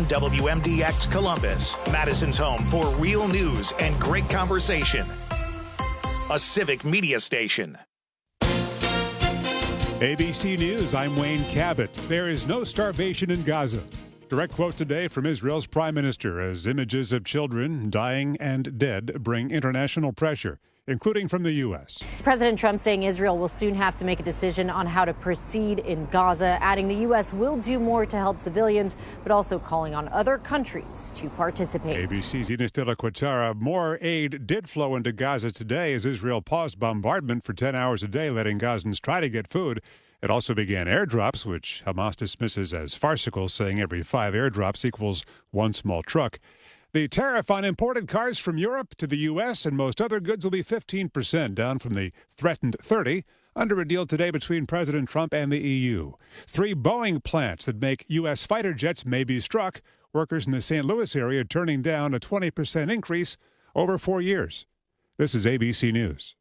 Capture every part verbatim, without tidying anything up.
seven W M D X Columbus, Madison's home for real news and great conversation. A civic media station. A B C News, I'm Wayne Cabot. There is no starvation in Gaza. Direct quote today from Israel's prime minister as images of children dying and dead bring international pressure, including from the U S. President Trump saying Israel will soon have to make a decision on how to proceed in Gaza, adding the U S will do more to help civilians, but also calling on other countries to participate. A B C's Ines de la Quatara. More aid did flow into Gaza today as Israel paused bombardment for ten hours a day, letting Gazans try to get food. It also began airdrops, which Hamas dismisses as farcical, saying every five airdrops equals one small truck. The tariff on imported cars from Europe to the U S and most other goods will be fifteen percent, down from the threatened thirty, under a deal today between President Trump and the E U. Three Boeing plants that make U S fighter jets may be struck. Workers in the Saint Louis area turning down a twenty percent increase over four years. This is A B C News.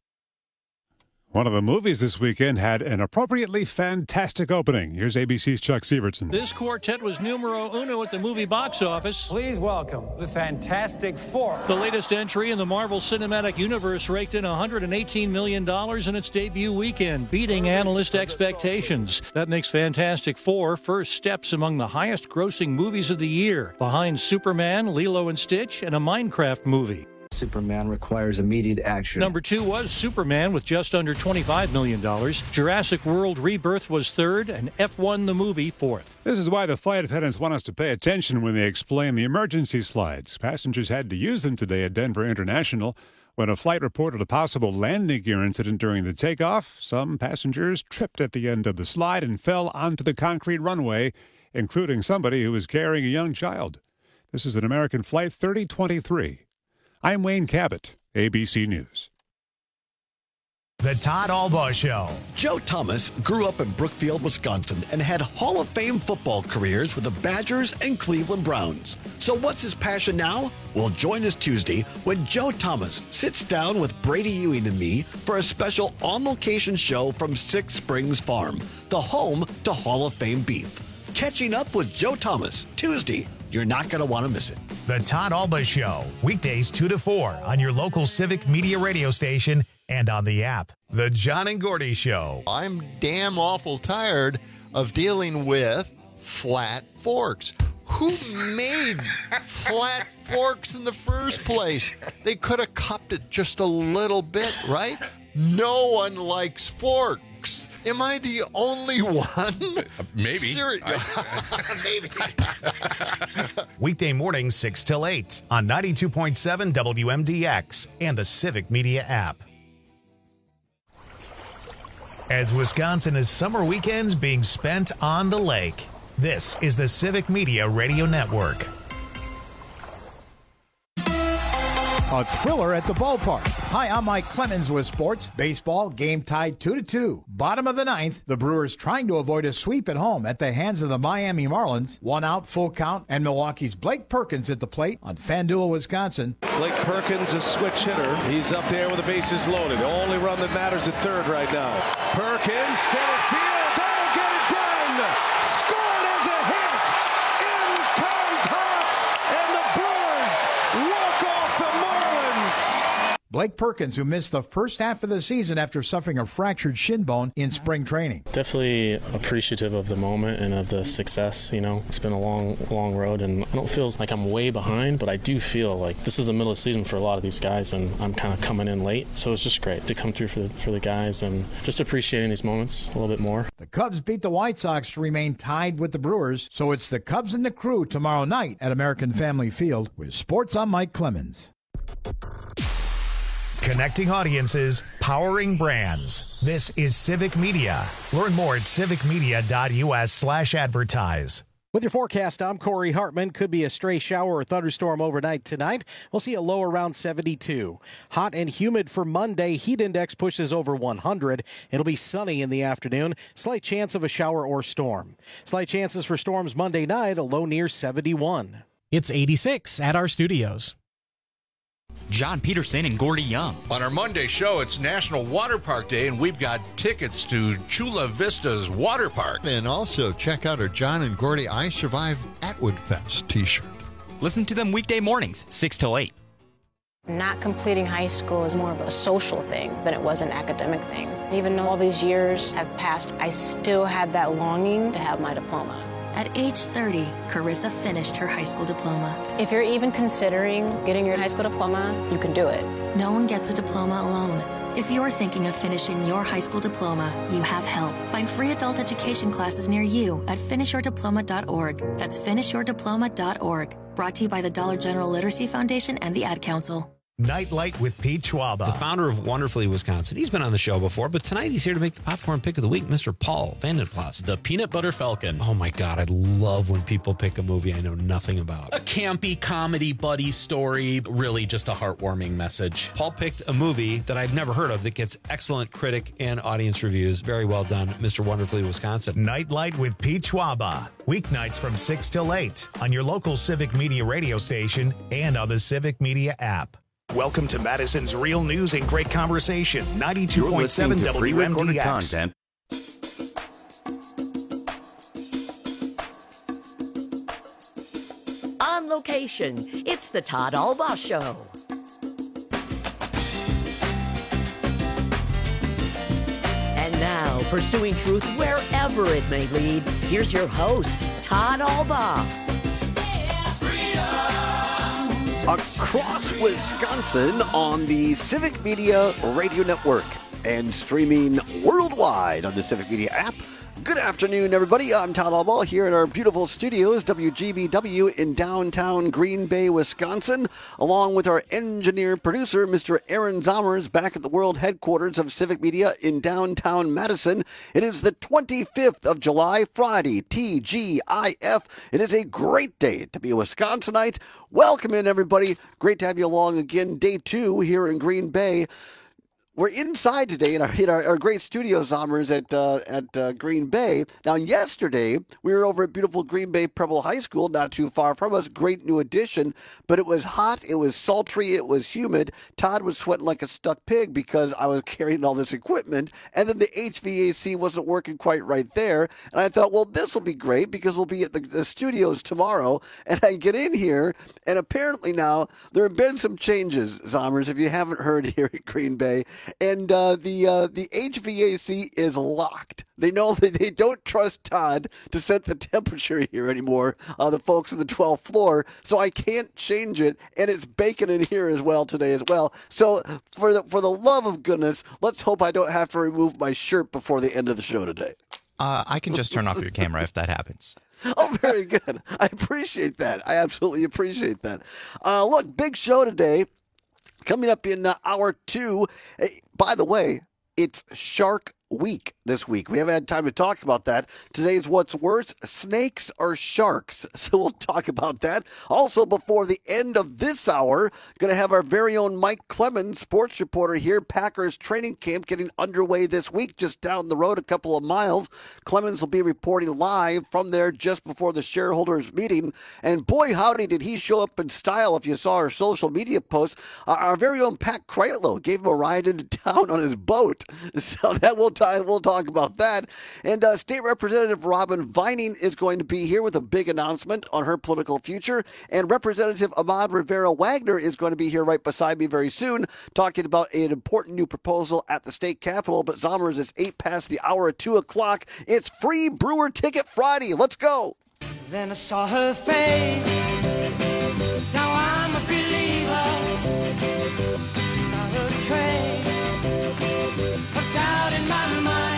One of the movies this weekend had an appropriately fantastic opening. Here's A B C's Chuck Sievertson. This quartet was numero uno at the movie box office. Please welcome the Fantastic Four. The latest entry in the Marvel Cinematic Universe raked in one hundred eighteen million dollars in its debut weekend, beating analyst expectations. That makes Fantastic Four first steps among the highest-grossing movies of the year, behind Superman, Lilo and Stitch, and a Minecraft movie. Superman requires immediate action. Number two was Superman with just under twenty-five million dollars. Jurassic World Rebirth was third, and F one the movie fourth. This is why the flight attendants want us to pay attention when they explain the emergency slides. Passengers had to use them today at Denver International. When a flight reported a possible landing gear incident during the takeoff, some passengers tripped at the end of the slide and fell onto the concrete runway, including somebody who was carrying a young child. This is an American Flight thirty twenty-three. I'm Wayne Cabot, A B C News. The Todd Albaugh Show. Joe Thomas grew up in Brookfield, Wisconsin, and had Hall of Fame football careers with the Badgers and Cleveland Browns. So what's his passion now? Well, join us Tuesday when Joe Thomas sits down with Brady Ewing and me for a special on-location show from Six Springs Farm, the home to Hall of Fame beef. Catching up with Joe Thomas, Tuesday. You're not going to want to miss it. The Todd Albaugh Show, weekdays two to four on your local Civic Media radio station and on the app. The John and Gordy Show. I'm damn awful tired of dealing with flat forks. Who made flat forks in the first place? They could have cupped it just a little bit, right? No one likes forks. Am I the only one? Maybe. Seri- Maybe. Weekday mornings six till eight on ninety-two point seven W M D X and the Civic Media app. As Wisconsin is summer weekends being spent on the lake, this is the Civic Media Radio Network. A thriller at the ballpark. Hi, I'm Mike Clemens with sports. Baseball, game tied two to two. Bottom of the ninth, the Brewers trying to avoid a sweep at home at the hands of the Miami Marlins. One out, full count, and Milwaukee's Blake Perkins at the plate on FanDuel, Wisconsin. Blake Perkins, a switch hitter. He's up there with the bases loaded. The only run that matters at third right now. Perkins, center field. That'll get it done. Scored as a hit. In comes Haas, and the Brewers walk off the Marlins. Blake Perkins, who missed the first half of the season after suffering a fractured shin bone in spring training. Definitely appreciative of the moment and of the success. You know, it's been a long, long road, and I don't feel like I'm way behind, but I do feel like this is the middle of the season for a lot of these guys, and I'm kind of coming in late. So it's just great to come through for the, for the guys and just appreciating these moments a little bit more. The Cubs beat the White Sox to remain tied with the Brewers, so it's the Cubs and the Crew tomorrow night at American Family Field. With sports, I'm Mike Clemens. Connecting audiences, powering brands. This is Civic Media. Learn more at civicmedia.us slash advertise. With your forecast, I'm Corey Hartman. Could be a stray shower or thunderstorm overnight tonight. We'll see a low around seventy-two. Hot and humid for Monday. Heat index pushes over one hundred. It'll be sunny in the afternoon. Slight chance of a shower or storm. Slight chances for storms Monday night, a low near seventy-one. It's eighty-six at our studios. John Peterson and Gordy Young. On our Monday show, it's National Water Park Day, and we've got tickets to Chula Vista's Water Park. And also check out our John and Gordy I Survived Atwood Fest t-shirt. Listen to them weekday mornings, six till eight. Not completing high school is more of a social thing than it was an academic thing. Even though all these years have passed, I still had that longing to have my diploma. At age thirty, Carissa finished her high school diploma. If you're even considering getting your high school diploma, you can do it. No one gets a diploma alone. If you're thinking of finishing your high school diploma, you have help. Find free adult education classes near you at finish your diploma dot org. That's finish your diploma dot org. Brought to you by the Dollar General Literacy Foundation and the Ad Council. Nightlight with Pete Schwaba. The founder of Wonderfully Wisconsin. He's been on the show before, but tonight he's here to make the popcorn pick of the week, Mister Paul Vandenplas. The Peanut Butter Falcon. Oh my God, I love when people pick a movie I know nothing about. A campy comedy buddy story, really just a heartwarming message. Paul picked a movie that I've never heard of that gets excellent critic and audience reviews. Very well done, Mister Wonderfully Wisconsin. Nightlight with Pete Schwaba. Weeknights from six till eight on your local Civic Media radio station and on the Civic Media app. Welcome to Madison's Real News and Great Conversation, ninety-two point seven W M D X. Content. On location, it's the Todd Albaugh Show. And now, pursuing truth wherever it may lead, here's your host, Todd Albaugh. Across Wisconsin on the Civic Media Radio Network and streaming worldwide on the Civic Media app. Good afternoon, everybody. I'm Todd Albaugh here in our beautiful studios, W G B W in downtown Green Bay, Wisconsin, along with our engineer producer, Mister Aaron Zommers, back at the world headquarters of Civic Media in downtown Madison. It is the twenty-fifth of July, Friday, T G I F. It is a great day to be a Wisconsinite. Welcome in, everybody. Great to have you along again. Day two here in Green Bay. We're inside today in our, in our, our great studio, Zommers, at uh, at uh, Green Bay. Now, yesterday, we were over at beautiful Green Bay Preble High School, not too far from us. Great new addition, but it was hot, it was sultry, it was humid. Todd was sweating like a stuck pig because I was carrying all this equipment, and then the H V A C wasn't working quite right there. And I thought, well, this will be great because we'll be at the, the studios tomorrow. And I get in here, and apparently now there have been some changes, Zommers, if you haven't heard here at Green Bay. And uh, the uh, the H V A C is locked. They know that they don't trust Todd to set the temperature here anymore, uh, the folks on the twelfth floor, so I can't change it, and it's baking in here as well today as well. So for the, for the love of goodness, let's hope I don't have to remove my shirt before the end of the show today. Uh, I can just turn off your camera if that happens. Oh, very good. I appreciate that. I absolutely appreciate that. Uh, look, big show today. Coming up in uh, hour two, hey, by the way, it's Shark Week this week. We haven't had time to talk about that. Today's What's Worse, snakes or sharks. So we'll talk about that. Also, before the end of this hour, going to have our very own Mike Clemens, sports reporter here. Packers training camp getting underway this week, just down the road a couple of miles. Clemens will be reporting live from there just before the shareholders meeting. And boy, howdy, did he show up in style if you saw our social media posts. Uh, our very own Pat Kreitlow gave him a ride into town on his boat. So that will tie, we'll talk about that. And uh, State Representative Robin Vining is going to be here with a big announcement on her political future. And Representative Ahmad Rivera Wagner is going to be here right beside me very soon, talking about an important new proposal at the state capitol. But Zommers, it's eight past the hour at two o'clock. It's Free Brewer Ticket Friday. Let's go. Then I saw her face. Now I'm a believer. Not a trace of doubt in my mind.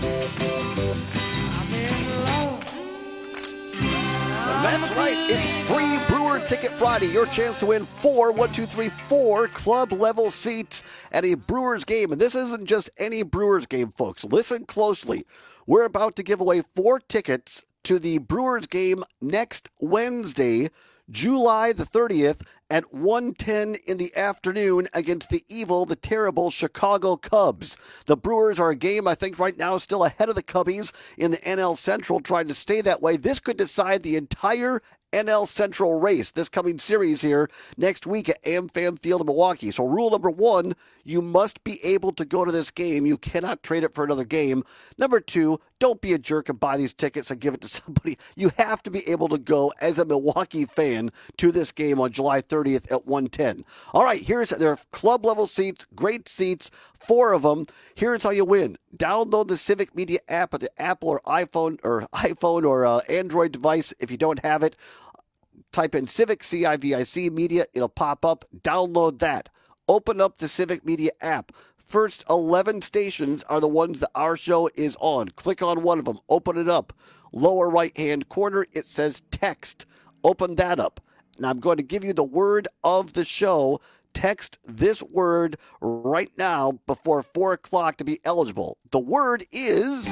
That's right. It's Free Brewer Ticket Friday. Your chance to win four, one, two, three, four club level seats at a Brewers game. And this isn't just any Brewers game, folks. Listen closely. We're about to give away four tickets to the Brewers game next Wednesday, July the thirtieth at one ten in the afternoon against the evil, the terrible Chicago Cubs. The Brewers are a game, I think, right now still ahead of the Cubbies in the N L Central, trying to stay that way. This could decide the entire N L Central race this coming series here next week at AmFam Field in Milwaukee. So rule number one, you must be able to go to this game. You cannot trade it for another game. Number two, don't be a jerk and buy these tickets and give it to somebody. You have to be able to go as a Milwaukee fan to this game on July thirtieth at one ten. All right, here's their club level seats, great seats, four of them. Here's how you win. Download the Civic Media app at the Apple or iPhone or iPhone or uh, Android device if you don't have it. Type in Civic, C I V I C Media. It'll pop up. Download that. Open up the Civic Media app. First eleven stations are the ones that our show is on. Click on one of them. Open it up. Lower right-hand corner, it says text. Open that up. And I'm going to give you the word of the show. Text this word right now before four o'clock to be eligible. The word is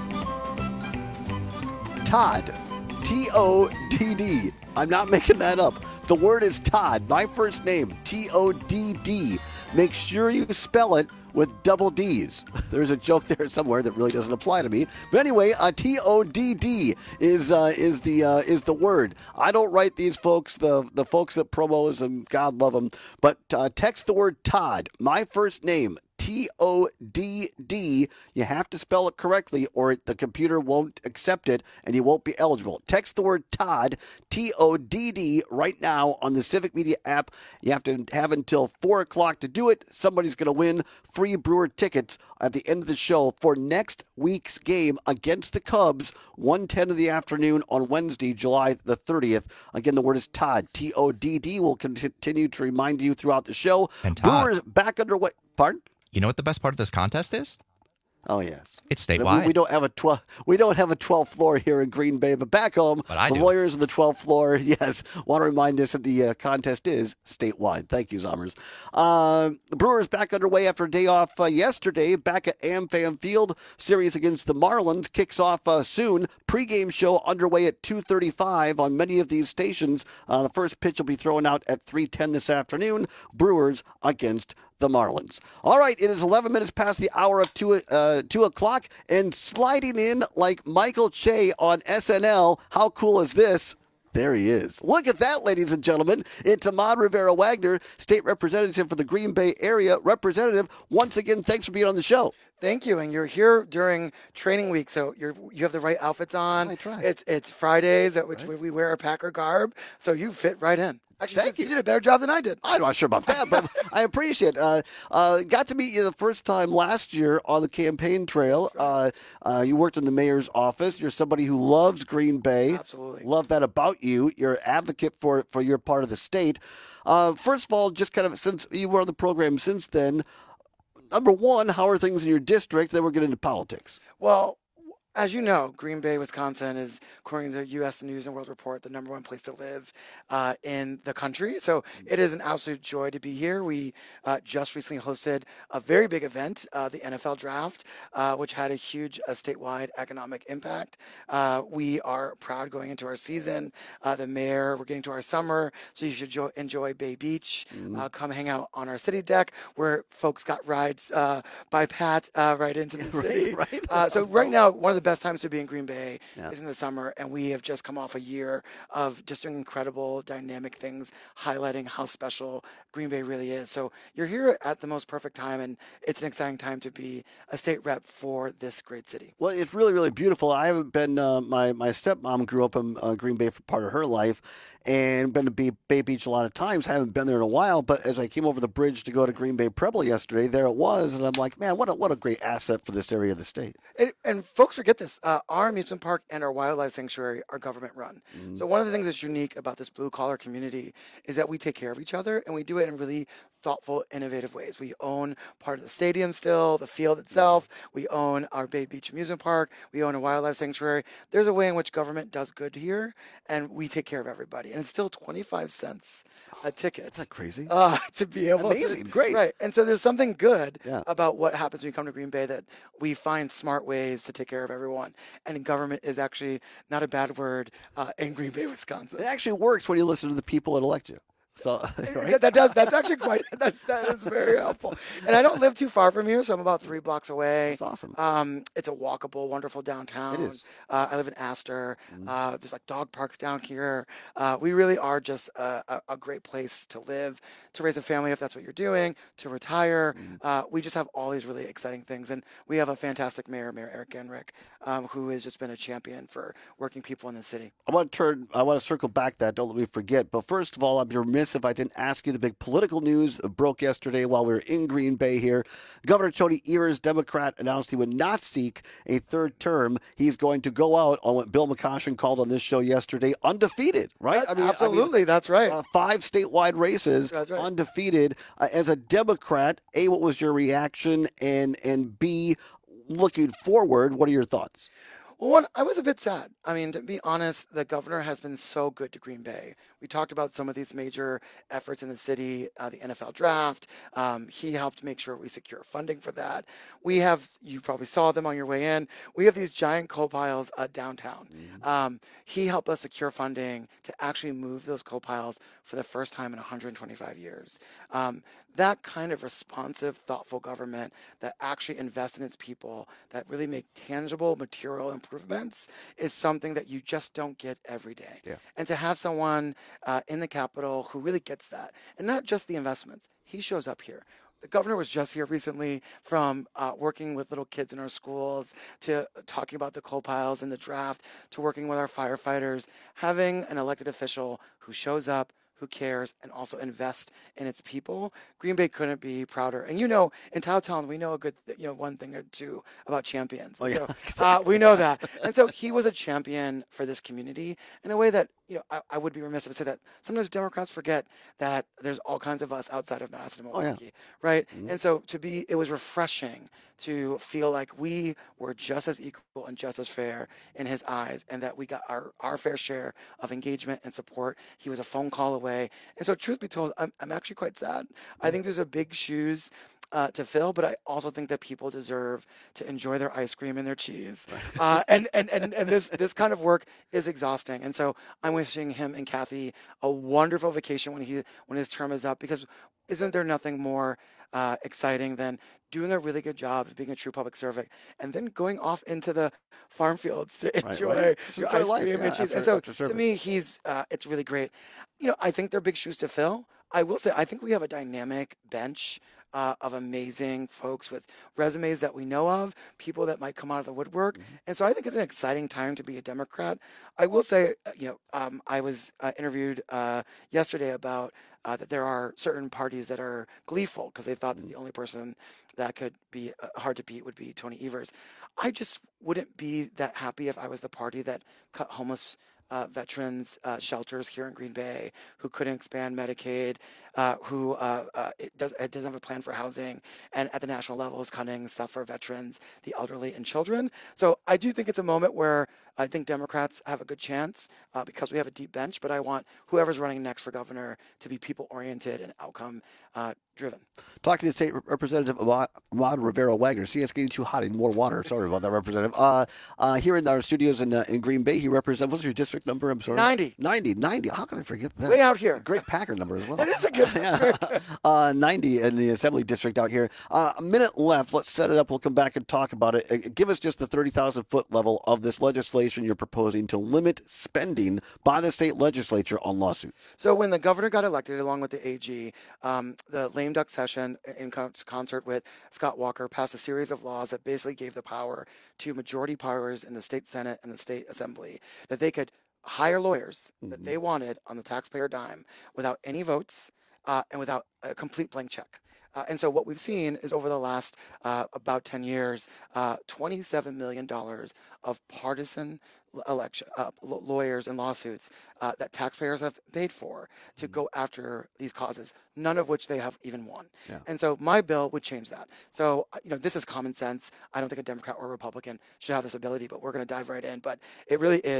Todd. T O D D. I'm not making that up. The word is Todd. My first name, T O D D. Make sure you spell it with double D's. There's a joke there somewhere that really doesn't apply to me. But anyway, uh, T O D D is uh, is the uh, is the word. I don't write these folks, the the folks that promos, and God love them. But uh, text the word Todd. My first name, T O D D. You have to spell it correctly or the computer won't accept it and you won't be eligible. Text the word Todd, T O D D, right now on the Civic Media app. You have to have until four o'clock to do it. Somebody's going to win free Brewer tickets at the end of the show for next week's game against the Cubs, one ten in the afternoon on Wednesday, July the thirtieth. Again, the word is Todd, T O D D. We'll continue to remind you throughout the show. And Todd, Brewers back underway. Pardon? You know what the best part of this contest is? Oh yes, it's statewide. We, we don't have a twelve. We don't have a twelfth floor here in Green Bay, but back home, but I the do. lawyers on the twelfth floor, yes, want to remind us that the uh, contest is statewide. Thank you, Zommers. Uh, the Brewers back underway after a day off uh, yesterday. Back at AmFam Field, series against the Marlins kicks off uh, soon. Pre-game show underway at two thirty-five on many of these stations. Uh, the first pitch will be thrown out at three ten this afternoon. Brewers against the Marlins. All right, it is eleven minutes past the hour of two, uh, two o'clock, and sliding in like Michael Che on S N L. How cool is this? There he is. Look at that, ladies and gentlemen. It's Ahmad Rivera-Wagner, state representative for the Green Bay area. Representative, once again, thanks for being on the show. Thank you, and you're here during training week, so you're you have the right outfits on. I try. It's it's Fridays at which Right. we wear our Packer garb, so you fit right in. Actually, Thank you. you. You did a better job than I did. I'm not sure about that, but I appreciate it. Uh, uh, got to meet you the first time last year on the campaign trail. Uh, uh, you worked in the mayor's office. You're somebody who loves Green Bay. Absolutely. Love that about you. You're an advocate for, for your part of the state. Uh, first of all, just kind of since you were on the program since then, number one, how are things in your district? Then we'll get into politics. Well, as you know, Green Bay, Wisconsin is, according to the U S News and World Report, the number one place to live uh, in the country. So it is an absolute joy to be here. We uh, just recently hosted a very big event, uh, the N F L Draft, uh, which had a huge uh, statewide economic impact. Uh, we are proud going into our season. Uh, the mayor, we're getting to our summer, so you should jo- enjoy Bay Beach. Mm-hmm. Uh, come hang out on our city deck where folks got rides uh, by Pat uh, right into the Right, city. right. Uh, so right now, one of the best times to be in Green Bay Yeah. is in the summer, and we have just come off a year of just doing incredible, dynamic things, highlighting how special Green Bay really is. So you're here at the most perfect time, and it's an exciting time to be a state rep for this great city. Well, it's really, really beautiful. I haven't been, uh, my, my stepmom grew up in uh, Green Bay for part of her life and been to Bay, Bay Beach a lot of times. I haven't been there in a while, but as I came over the bridge to go to Green Bay Preble yesterday, there it was. And I'm like, man, what a, what a great asset for this area of the state. And, and folks forget this. Uh, our amusement park and our wildlife sanctuary are government run. Mm-hmm. So one of the things that's unique about this blue collar community is that we take care of each other, and we do it in really thoughtful, innovative ways. We own part of the stadium still, the field itself. We own our Bay Beach amusement park. We own a wildlife sanctuary. There's a way in which government does good here, and we take care of everybody. And it's still twenty-five cents a ticket. Isn't that crazy? Uh, to be able Amazing. to. Great. Right. And so there's something good Yeah. about what happens when you come to Green Bay, that we find smart ways to take care of everyone. And government is actually not a bad word uh, in Green Bay, Wisconsin. It actually works when you listen to the people that elect you. So that, that does. That's actually quite. That, that is very helpful. And I don't live too far from here, so I'm about three blocks away. That's awesome. Um, it's a walkable, wonderful downtown. It is. Uh, I live in Astor. Mm-hmm. Uh, there's like dog parks down here. Uh, we really are just a, a, a great place to live, to raise a family if that's what you're doing, to retire. Mm-hmm. Uh, we just have all these really exciting things, and we have a fantastic mayor, Mayor Eric Genrich, um, who has just been a champion for working people in the city. I want to turn. I want to circle back that. Don't let me forget. But first of all, I'd be remiss if I didn't ask you the big political news that broke yesterday while we were in Green Bay here. Governor Tony Evers, Democrat, announced he would not seek a third term. He's going to go out on what Bill McCoshen called on this show yesterday, undefeated. Right? I mean, absolutely, I mean, that's right. Uh, five statewide races, that's right. undefeated. Uh, as a Democrat, A, what was your reaction, and and B, looking forward, what are your thoughts? Well, one, I was a bit sad. I mean, to be honest, the governor has been so good to Green Bay. We talked about some of these major efforts in the city, uh, the N F L draft. Um, he helped make sure we secure funding for that. We have, you probably saw them on your way in, we have these giant coal piles uh, downtown. Mm-hmm. Um, he helped us secure funding to actually move those coal piles for the first time in one hundred twenty-five years. Um, that kind of responsive, thoughtful government that actually invests in its people, that really make tangible material improvements, is something that you just don't get every day. Yeah. And to have someone uh, in the Capitol who really gets that, and not just the investments, he shows up here. The governor was just here recently from uh, working with little kids in our schools to talking about the coal piles and the draft to working with our firefighters. Having an elected official who shows up, who cares, and also invest in its people, Green Bay couldn't be prouder. And you know, in Towtown, we know a good, you know, one thing or two about champions. Oh, yeah. So uh, we know that. And so he was a champion for this community in a way that, you know, I, I would be remiss if I said that sometimes Democrats forget that there's all kinds of us outside of Madison and Milwaukee, oh, yeah. right? Mm-hmm. And so to be, it was refreshing to feel like we were just as equal and just as fair in his eyes, and that we got our, our fair share of engagement and support. He was a phone call away. And so truth be told, I'm, I'm actually quite sad. I think there's a big shoes Uh, to fill, but I also think that people deserve to enjoy their ice cream and their cheese. Uh, and, and, and, and this, this kind of work is exhausting. And so I'm wishing him and Kathy a wonderful vacation when he when his term is up, because isn't there nothing more uh, exciting than doing a really good job of being a true public servant and then going off into the farm fields to enjoy right, right. your Enjoy ice life, cream yeah, and cheese. after- and so after to service. me, he's uh, it's really great. You know, I think they're big shoes to fill. I will say, I think we have a dynamic bench uh, of amazing folks with resumes that we know of, people that might come out of the woodwork. Mm-hmm. And so I think it's an exciting time to be a Democrat. I will say, uh, you know, um, I was uh, interviewed uh, yesterday about uh, that there are certain parties that are gleeful because they thought that the only person that could be uh, hard to beat would be Tony Evers. I just wouldn't be that happy if I was the party that cut homeless Uh, veterans uh, shelters here in Green Bay, who couldn't expand Medicaid, uh, who uh, uh, it, does, it doesn't have a plan for housing, and at the national level is cutting stuff for veterans, the elderly, and children. So I do think it's a moment where I think Democrats have a good chance uh, because we have a deep bench, but I want whoever's running next for governor to be people-oriented and outcome-driven. Talking to State Representative Ahmad Ahmad Rivera Wagner. See, it's getting too hot. I need more water. Sorry about that, Representative. Uh, uh, here in our studios in uh, in Green Bay, he represents, what's your district number? I'm sorry. ninety. ninety. ninety. How can I forget that? Way out here. Great Packer number as well. That is a good number. uh, ninety in the Assembly District out here. Uh, a minute left. Let's set it up. We'll come back and talk about it. Uh, give us just the thirty thousand foot level of this legislation you're proposing to limit spending by the state legislature on lawsuits. So when the governor got elected, along with the A G, um, the lame duck session, in con- concert with Scott Walker, passed a series of laws that basically gave the power to majority powers in the state Senate and the state Assembly, that they could hire lawyers mm-hmm. that they wanted on the taxpayer dime without any votes uh, and without a complete blank check. Uh, and so what we've seen is over the last uh, about ten years, uh, twenty-seven million dollars of partisan election uh, lawyers and lawsuits uh, that taxpayers have paid for to mm-hmm. go after these causes, none of which they have even won. Yeah. And so my bill would change that. So, you know, this is common sense. I don't think a Democrat or a Republican should have this ability, but we're going to dive right in. But it really is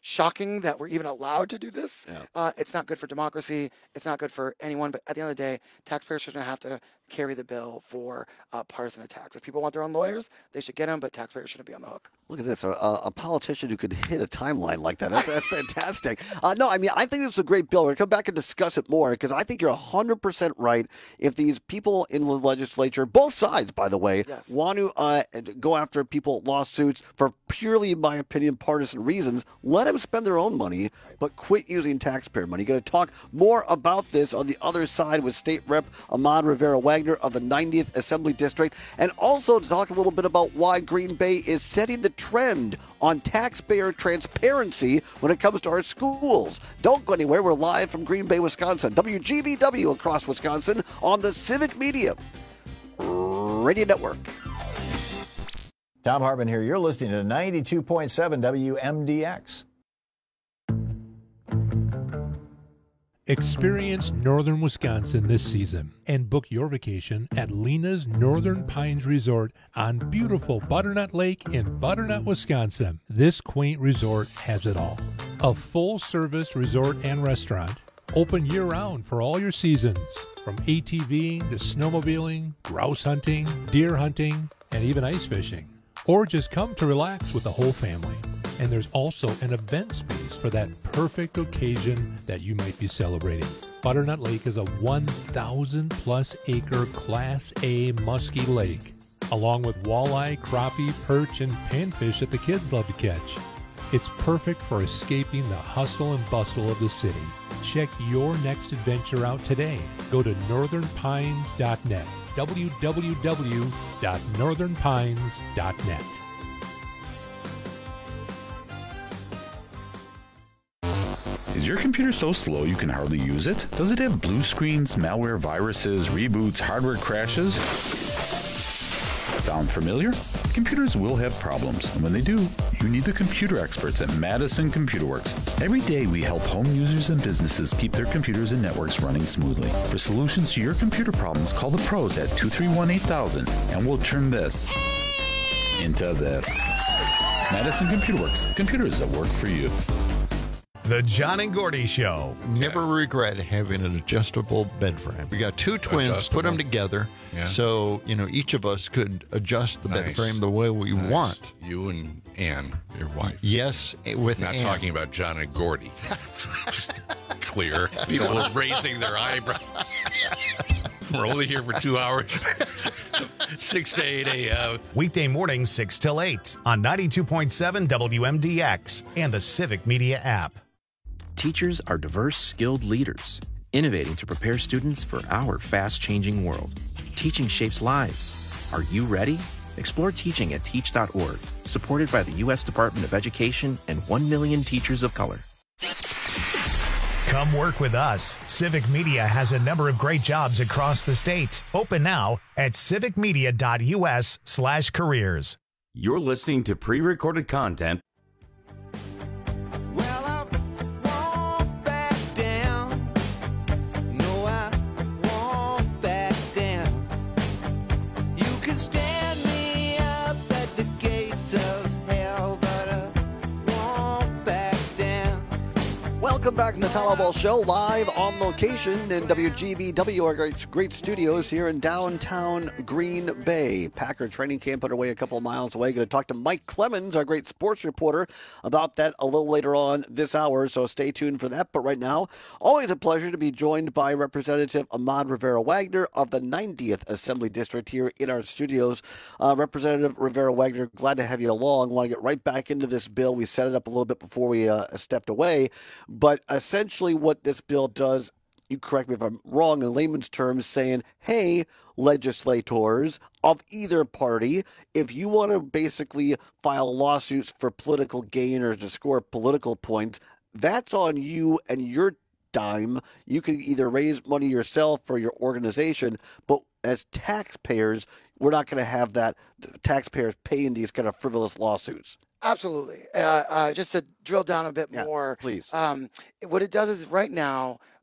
shocking that we're even allowed to do this. Yeah. Uh, it's not good for democracy. It's not good for anyone. But at the end of the day, taxpayers shouldn't have to carry the bill for uh, partisan attacks. If people want their own lawyers, they should get them, but taxpayers shouldn't be on the hook. Look at this, a, a politician who could hit a timeline like that. That's, that's fantastic. Uh, no, I mean, I think it's a great bill. We're going to come back and discuss it more because I think you're one hundred percent right. If these people in the legislature, both sides, by the way, Yes. want to uh, go after people lawsuits for purely, in my opinion, partisan reasons, let them spend their own money, but quit using taxpayer money. Going to talk more about this on the other side with State Rep Ahmad Rivera-Wagner of the ninetieth Assembly District, and also to talk a little bit about why Green Bay is setting the trend on taxpayer transparency when it comes to our schools. Don't go anywhere. We're live from Green Bay, Wisconsin. W G B W across Wisconsin on the Civic Media Radio Network. Tom Hartman here. You're listening to ninety-two point seven W M D X. Experience northern Wisconsin this season and book your vacation at Lena's Northern Pines Resort on beautiful Butternut Lake in Butternut, Wisconsin. This quaint resort has it all. A full-service resort and restaurant, open year-round for all your seasons, from ATVing to snowmobiling, grouse hunting, deer hunting, and even ice fishing. Or just come to relax with the whole family. And there's also an event space for that perfect occasion that you might be celebrating. Butternut Lake is a one thousand plus acre Class A musky lake, along with walleye, crappie, perch, and panfish that the kids love to catch. It's perfect for escaping the hustle and bustle of the city. Check your next adventure out today. Go to northern pines dot net, w w w dot northern pines dot net. Is your computer so slow you can hardly use it? Does it have blue screens, malware, viruses, reboots, hardware crashes? Sound familiar? Computers will have problems, and when they do, you need the computer experts at Madison Computer Works. Every day we help home users and businesses keep their computers and networks running smoothly. For solutions to your computer problems, call the pros at two three one, eight thousand, and we'll turn this into this. Madison Computer Works. Computers that work for you. The John and Gordy Show. Never regret having an adjustable bed frame. We got two twins, Adjustable. put them together, Yeah. so you know each of us could adjust the bed Nice. frame the way we Nice. want. You and Ann, your wife. Yes, with Not Ann. talking about John and Gordy. Just clear. People are raising their eyebrows. We're only here for two hours. six to eight a.m. Weekday mornings, six till eight on ninety-two point seven W M D X and the Civic Media app. Teachers are diverse, skilled leaders, innovating to prepare students for our fast-changing world. Teaching shapes lives. Are you ready? Explore teaching at teach dot org, supported by the U S Department of Education and one million teachers of color. Come work with us. Civic Media has a number of great jobs across the state. Open now at civic media dot u s slash careers. You're listening to pre-recorded content. Welcome back to the Tom Ball Show, live on location in W G B W, our great, great studios here in downtown Green Bay. Packer training camp underway a couple of miles away. Going to talk to Mike Clemens, our great sports reporter, about that a little later on this hour, so stay tuned for that. But right now, always a pleasure to be joined by Representative Ahmad Rivera-Wagner of the ninetieth Assembly District here in our studios. Uh, Representative Rivera-Wagner, glad to have you along. Want to get right back into this bill. We set it up a little bit before we uh, stepped away. But essentially what this bill does, you correct me if I'm wrong, in layman's terms, saying, hey, legislators of either party, if you want to basically file lawsuits for political gain or to score political points, that's on you and your dime. You can either raise money yourself for your organization, but as taxpayers, we're not going to have that, the taxpayers paying these kind of frivolous lawsuits. Absolutely. Uh, uh, just to drill down a bit Yeah, more, please. Um, what it does is right now,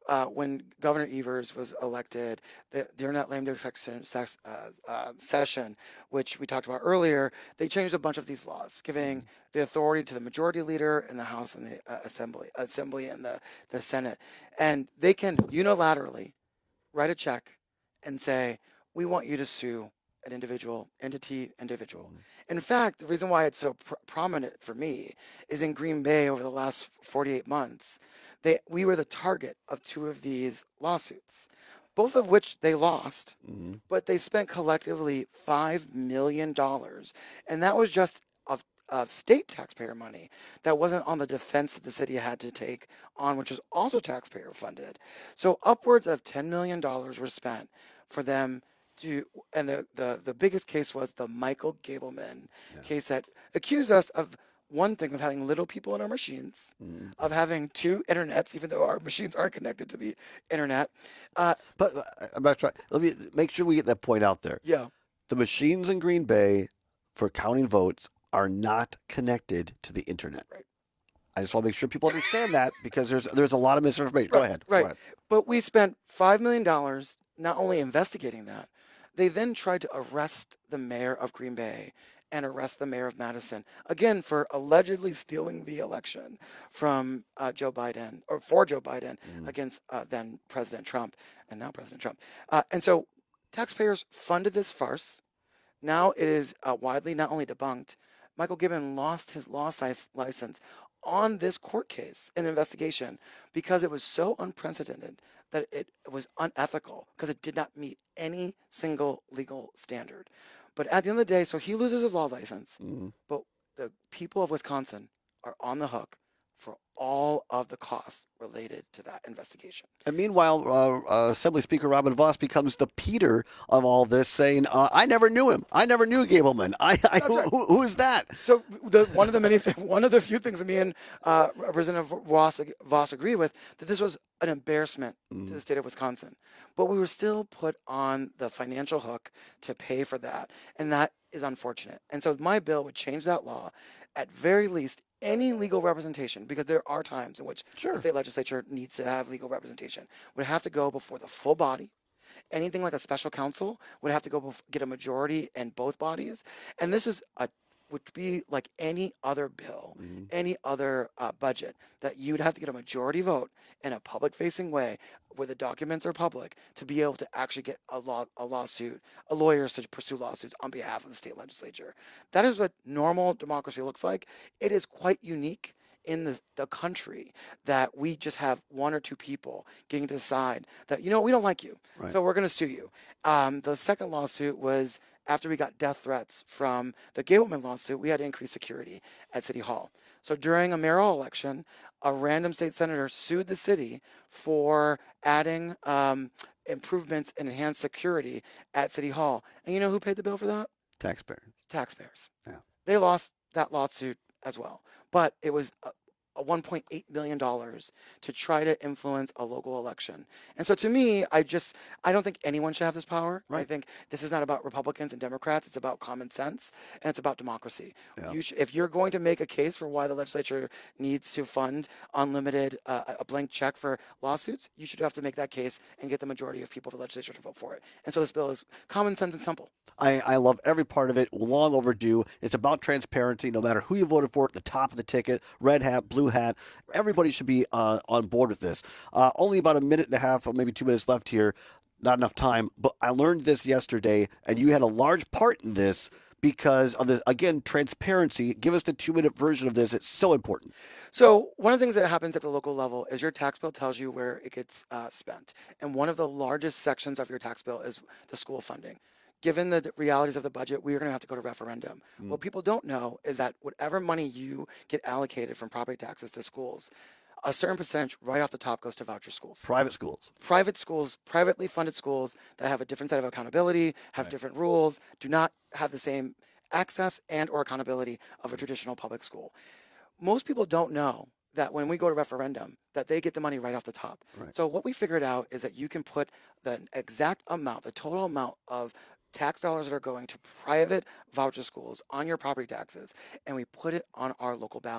uh, when Governor Evers was elected, the, during that lame duck section, sex, uh, uh, session, which we talked about earlier, they changed a bunch of these laws, giving the authority to the majority leader in the House and the uh, Assembly, Assembly and the, the Senate. And they can unilaterally write a check and say, we want you to sue an individual, entity, individual. In fact, the reason why it's so pr- prominent for me is in Green Bay over the last forty-eight months, they we were the target of two of these lawsuits, both of which they lost, Mm-hmm. but they spent collectively five million dollars. And that was just of, of state taxpayer money. That wasn't on the defense that the city had to take on, which was also taxpayer funded. So upwards of ten million dollars were spent for them to, and the, the, the biggest case was the Michael Gableman Yeah. case that accused us of one thing, of having little people in our machines, Mm-hmm. of having two internets, even though our machines aren't connected to the internet. Uh, But uh, I'm not trying. Let me make sure we get that point out there. Yeah. The machines in Green Bay for counting votes are not connected to the internet. Right. I just want to make sure people understand that because there's there's a lot of misinformation. Go Right, ahead. Right. Go ahead. But we spent five million dollars not only investigating that, they then tried to arrest the mayor of Green Bay and arrest the mayor of Madison, again, for allegedly stealing the election from uh, Joe Biden, or for Joe Biden, against uh, then President Trump, and now President Trump. Uh, and so taxpayers funded this farce. Now it is uh, widely not only debunked, Michael Gibbon lost his law si- license on this court case and investigation because it was so unprecedented that it was unethical because it did not meet any single legal standard. But at the end of the day, so he loses his law license, but the people of Wisconsin are on the hook for all of the costs related to that investigation. And meanwhile, uh, uh, Assembly Speaker Robin Voss becomes the Peter of all this, saying, uh, "I never knew him. I never knew Gableman. I, I who, right. who, who is that?" So the, one of the many, th- one of the few things that me and uh, Representative Voss, Voss agree with, that this was an embarrassment Mm. to the state of Wisconsin, but we were still put on the financial hook to pay for that, and that is unfortunate. And so my bill would change that law, at very least. Any legal representation, because there are times in which Sure. the state legislature needs to have legal representation, would have to go before the full body. Anything like a special counsel would have to go bef- get a majority in both bodies. And this is a would be like any other bill, any other uh, budget, that you would have to get a majority vote in a public-facing way where the documents are public to be able to actually get a law a lawsuit, a lawyers to pursue lawsuits on behalf of the state legislature. That is what normal democracy looks like. It is quite unique in the, the country that we just have one or two people getting to decide that, you know, we don't like you, Right. so we're going to sue you. Um, the second lawsuit was after we got death threats from the Gableman lawsuit, we had to increase security at City Hall. So during a mayoral election, a random state senator sued the city for adding um, improvements and enhanced security at City Hall. And you know who paid the bill for that? Taxpayer. Taxpayers. Yeah. They lost that lawsuit as well. But it was a, a one point eight million dollars to try to influence a local election. And so to me, I just, I don't think anyone should have this power. I think this is not about Republicans and Democrats. It's about common sense, and it's about democracy. Yeah. You sh- if you're going to make a case for why the legislature needs to fund unlimited, uh, a blank check for lawsuits, you should have to make that case and get the majority of people of the legislature to vote for it. And so this bill is common sense and simple. I, I love every part of it. Long overdue. It's about transparency. No matter who you voted for at the top of the ticket, red hat, blue hat, everybody should be uh, on board with this. Uh, only about a minute and a half, or maybe two minutes left here. Not enough time. But I learned this yesterday, and you had a large part in this because of the, again, transparency. Give us the two-minute version of this. It's so important. So one of the things that happens at the local level is your tax bill tells you where it gets uh, spent. And one of the largest sections of your tax bill is the school funding. Given the realities of the budget, we are going to have to go to referendum. Mm. What people don't know is that whatever money you get allocated from property taxes to schools, a certain percentage right off the top goes to voucher schools. Private schools. Private schools, privately funded schools that have a different set of accountability, have Right. different rules, do not have the same access and or accountability of a traditional public school. Most people don't know that when we go to referendum, that they get the money right off the top. Right. So what we figured out is that you can put the exact amount, the total amount of tax dollars that are going to private voucher schools on your property taxes, and we put it on our local ballot.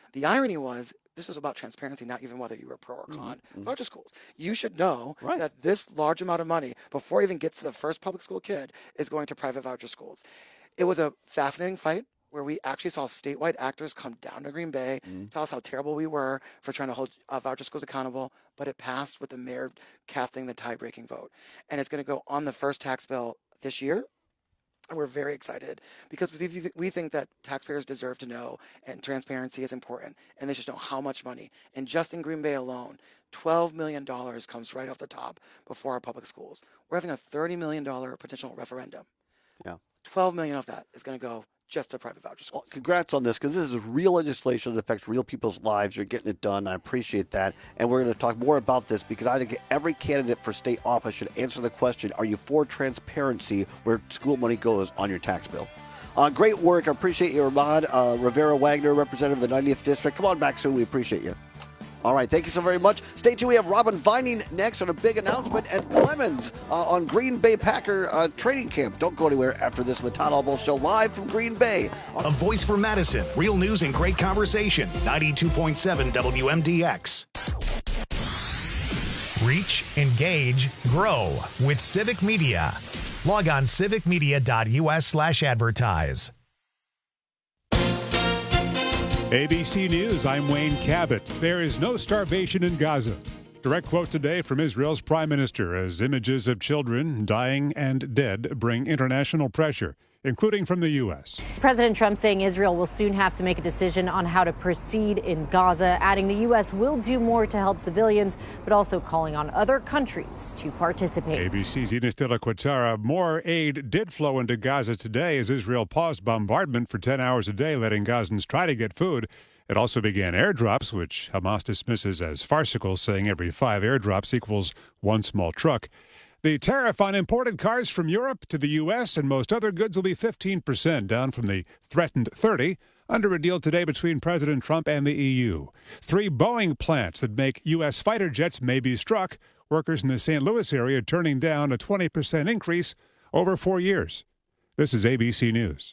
The irony was, this was about transparency, not even whether you were pro or con. Mm-hmm. Voucher schools. You should know right. that this large amount of money, before it even gets to the first public school kid, is going to private voucher schools. It was a fascinating fight where we actually saw statewide actors come down to Green Bay, mm-hmm. tell us how terrible we were for trying to hold uh, voucher schools accountable, but it passed with the mayor casting the tie-breaking vote. And it's going to go on the first tax bill this year. And we're very excited because we, th- we think that taxpayers deserve to know, and transparency is important, and they should know how much money. And just in Green Bay alone, twelve million dollars comes right off the top before our public schools. We're having a thirty million dollars potential referendum. Yeah. twelve million dollars of that is going to go just to private voucher schools. Well, congrats on this, because this is real legislation that affects real people's lives. You're getting it done. I appreciate that. And we're going to talk more about this, because I think every candidate for state office should answer the question, are you for transparency where school money goes on your tax bill? Uh, great work. I appreciate you, Ramon. Uh, Rivera Wagner, representative of the ninetieth District. Come on back soon. We appreciate you. All right, thank you so very much. Stay tuned. We have Robin Vining next on a big announcement, and Clemens uh, on Green Bay Packer uh, training camp. Don't go anywhere after this. The Todd Albo Show live from Green Bay. A voice for Madison. Real news and great conversation. ninety-two point seven W M D X. Reach, engage, grow with Civic Media. Log on civicmedia.us slash advertise. A B C News, I'm Wayne Cabot. There is no starvation in Gaza. Direct quote today from Israel's prime minister as images of children dying and dead bring international pressure, including from the U S. President Trump saying Israel will soon have to make a decision on how to proceed in Gaza, adding the U S will do more to help civilians, but also calling on other countries to participate. A B C's Ines de la Quatara. More aid did flow into Gaza today as Israel paused bombardment for ten hours a day, letting Gazans try to get food. It also began airdrops, which Hamas dismisses as farcical, saying every five airdrops equals one small truck. The tariff on imported cars from Europe to the U S and most other goods will be fifteen percent, down from the threatened thirty, under a deal today between President Trump and the E U. Three Boeing plants that make U S fighter jets may be struck. Workers in the Saint Louis area turning down a twenty percent increase over four years. This is A B C News.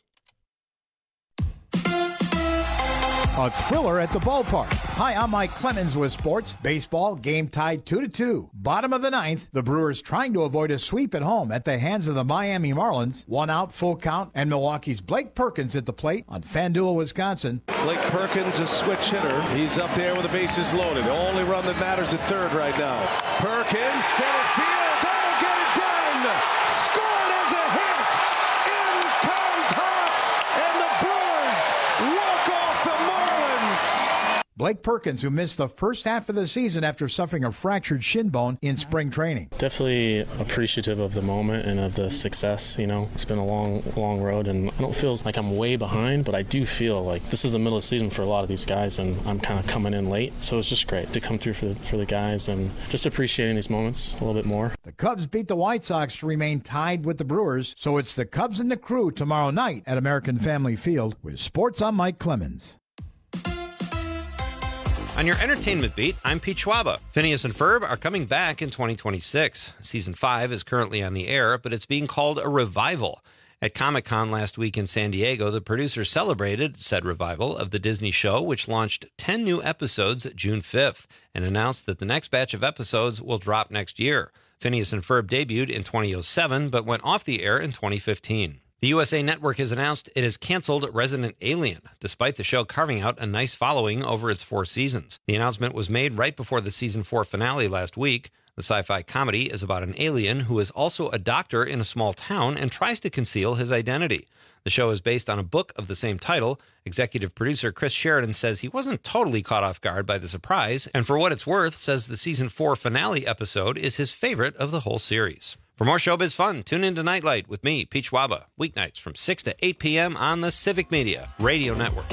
A thriller at the ballpark. Hi, I'm Mike Clemens with sports. Baseball, game tied two to two. Bottom of the ninth, the Brewers trying to avoid a sweep at home at the hands of the Miami Marlins. One out, full count, and Milwaukee's Blake Perkins at the plate on FanDuel, Wisconsin. Blake Perkins, a switch hitter. He's up there with the bases loaded. The only run that matters at third right now. Perkins, center field, that'll get it done. Scored as a hit. In comes Haas, and the Brewers walk off the Marlins. Blake Perkins, who missed the first half of the season after suffering a fractured shin bone in spring training. Definitely appreciative of the moment and of the success. You know, it's been a long, long road, and I don't feel like I'm way behind, but I do feel like this is the middle of the season for a lot of these guys, and I'm kind of coming in late. So it's just great to come through for the, for the guys and just appreciating these moments a little bit more. The Cubs beat the White Sox to remain tied with the Brewers, so it's the Cubs and the Crew tomorrow night at American Family Field. With sports, I'm Mike Clemens. On your entertainment beat, I'm Pete Schwaba. Phineas and Ferb are coming back in twenty twenty-six. Season five is currently on the air, but it's being called a revival. At Comic-Con last week in San Diego, the producers celebrated said revival of the Disney show, which launched ten new episodes June fifth, and announced that the next batch of episodes will drop next year. Phineas and Ferb debuted in two thousand seven, but went off the air in twenty fifteen. The U S A Network has announced it has canceled Resident Alien, despite the show carving out a nice following over its four seasons. The announcement was made right before the season four finale last week. The sci-fi comedy is about an alien who is also a doctor in a small town and tries to conceal his identity. The show is based on a book of the same title. Executive producer Chris Sheridan says he wasn't totally caught off guard by the surprise, and for what it's worth, says the season four finale episode is his favorite of the whole series. For more showbiz fun, tune into Nightlight with me, Pete Schwaba, weeknights from six to eight p.m. on the Civic Media Radio Network.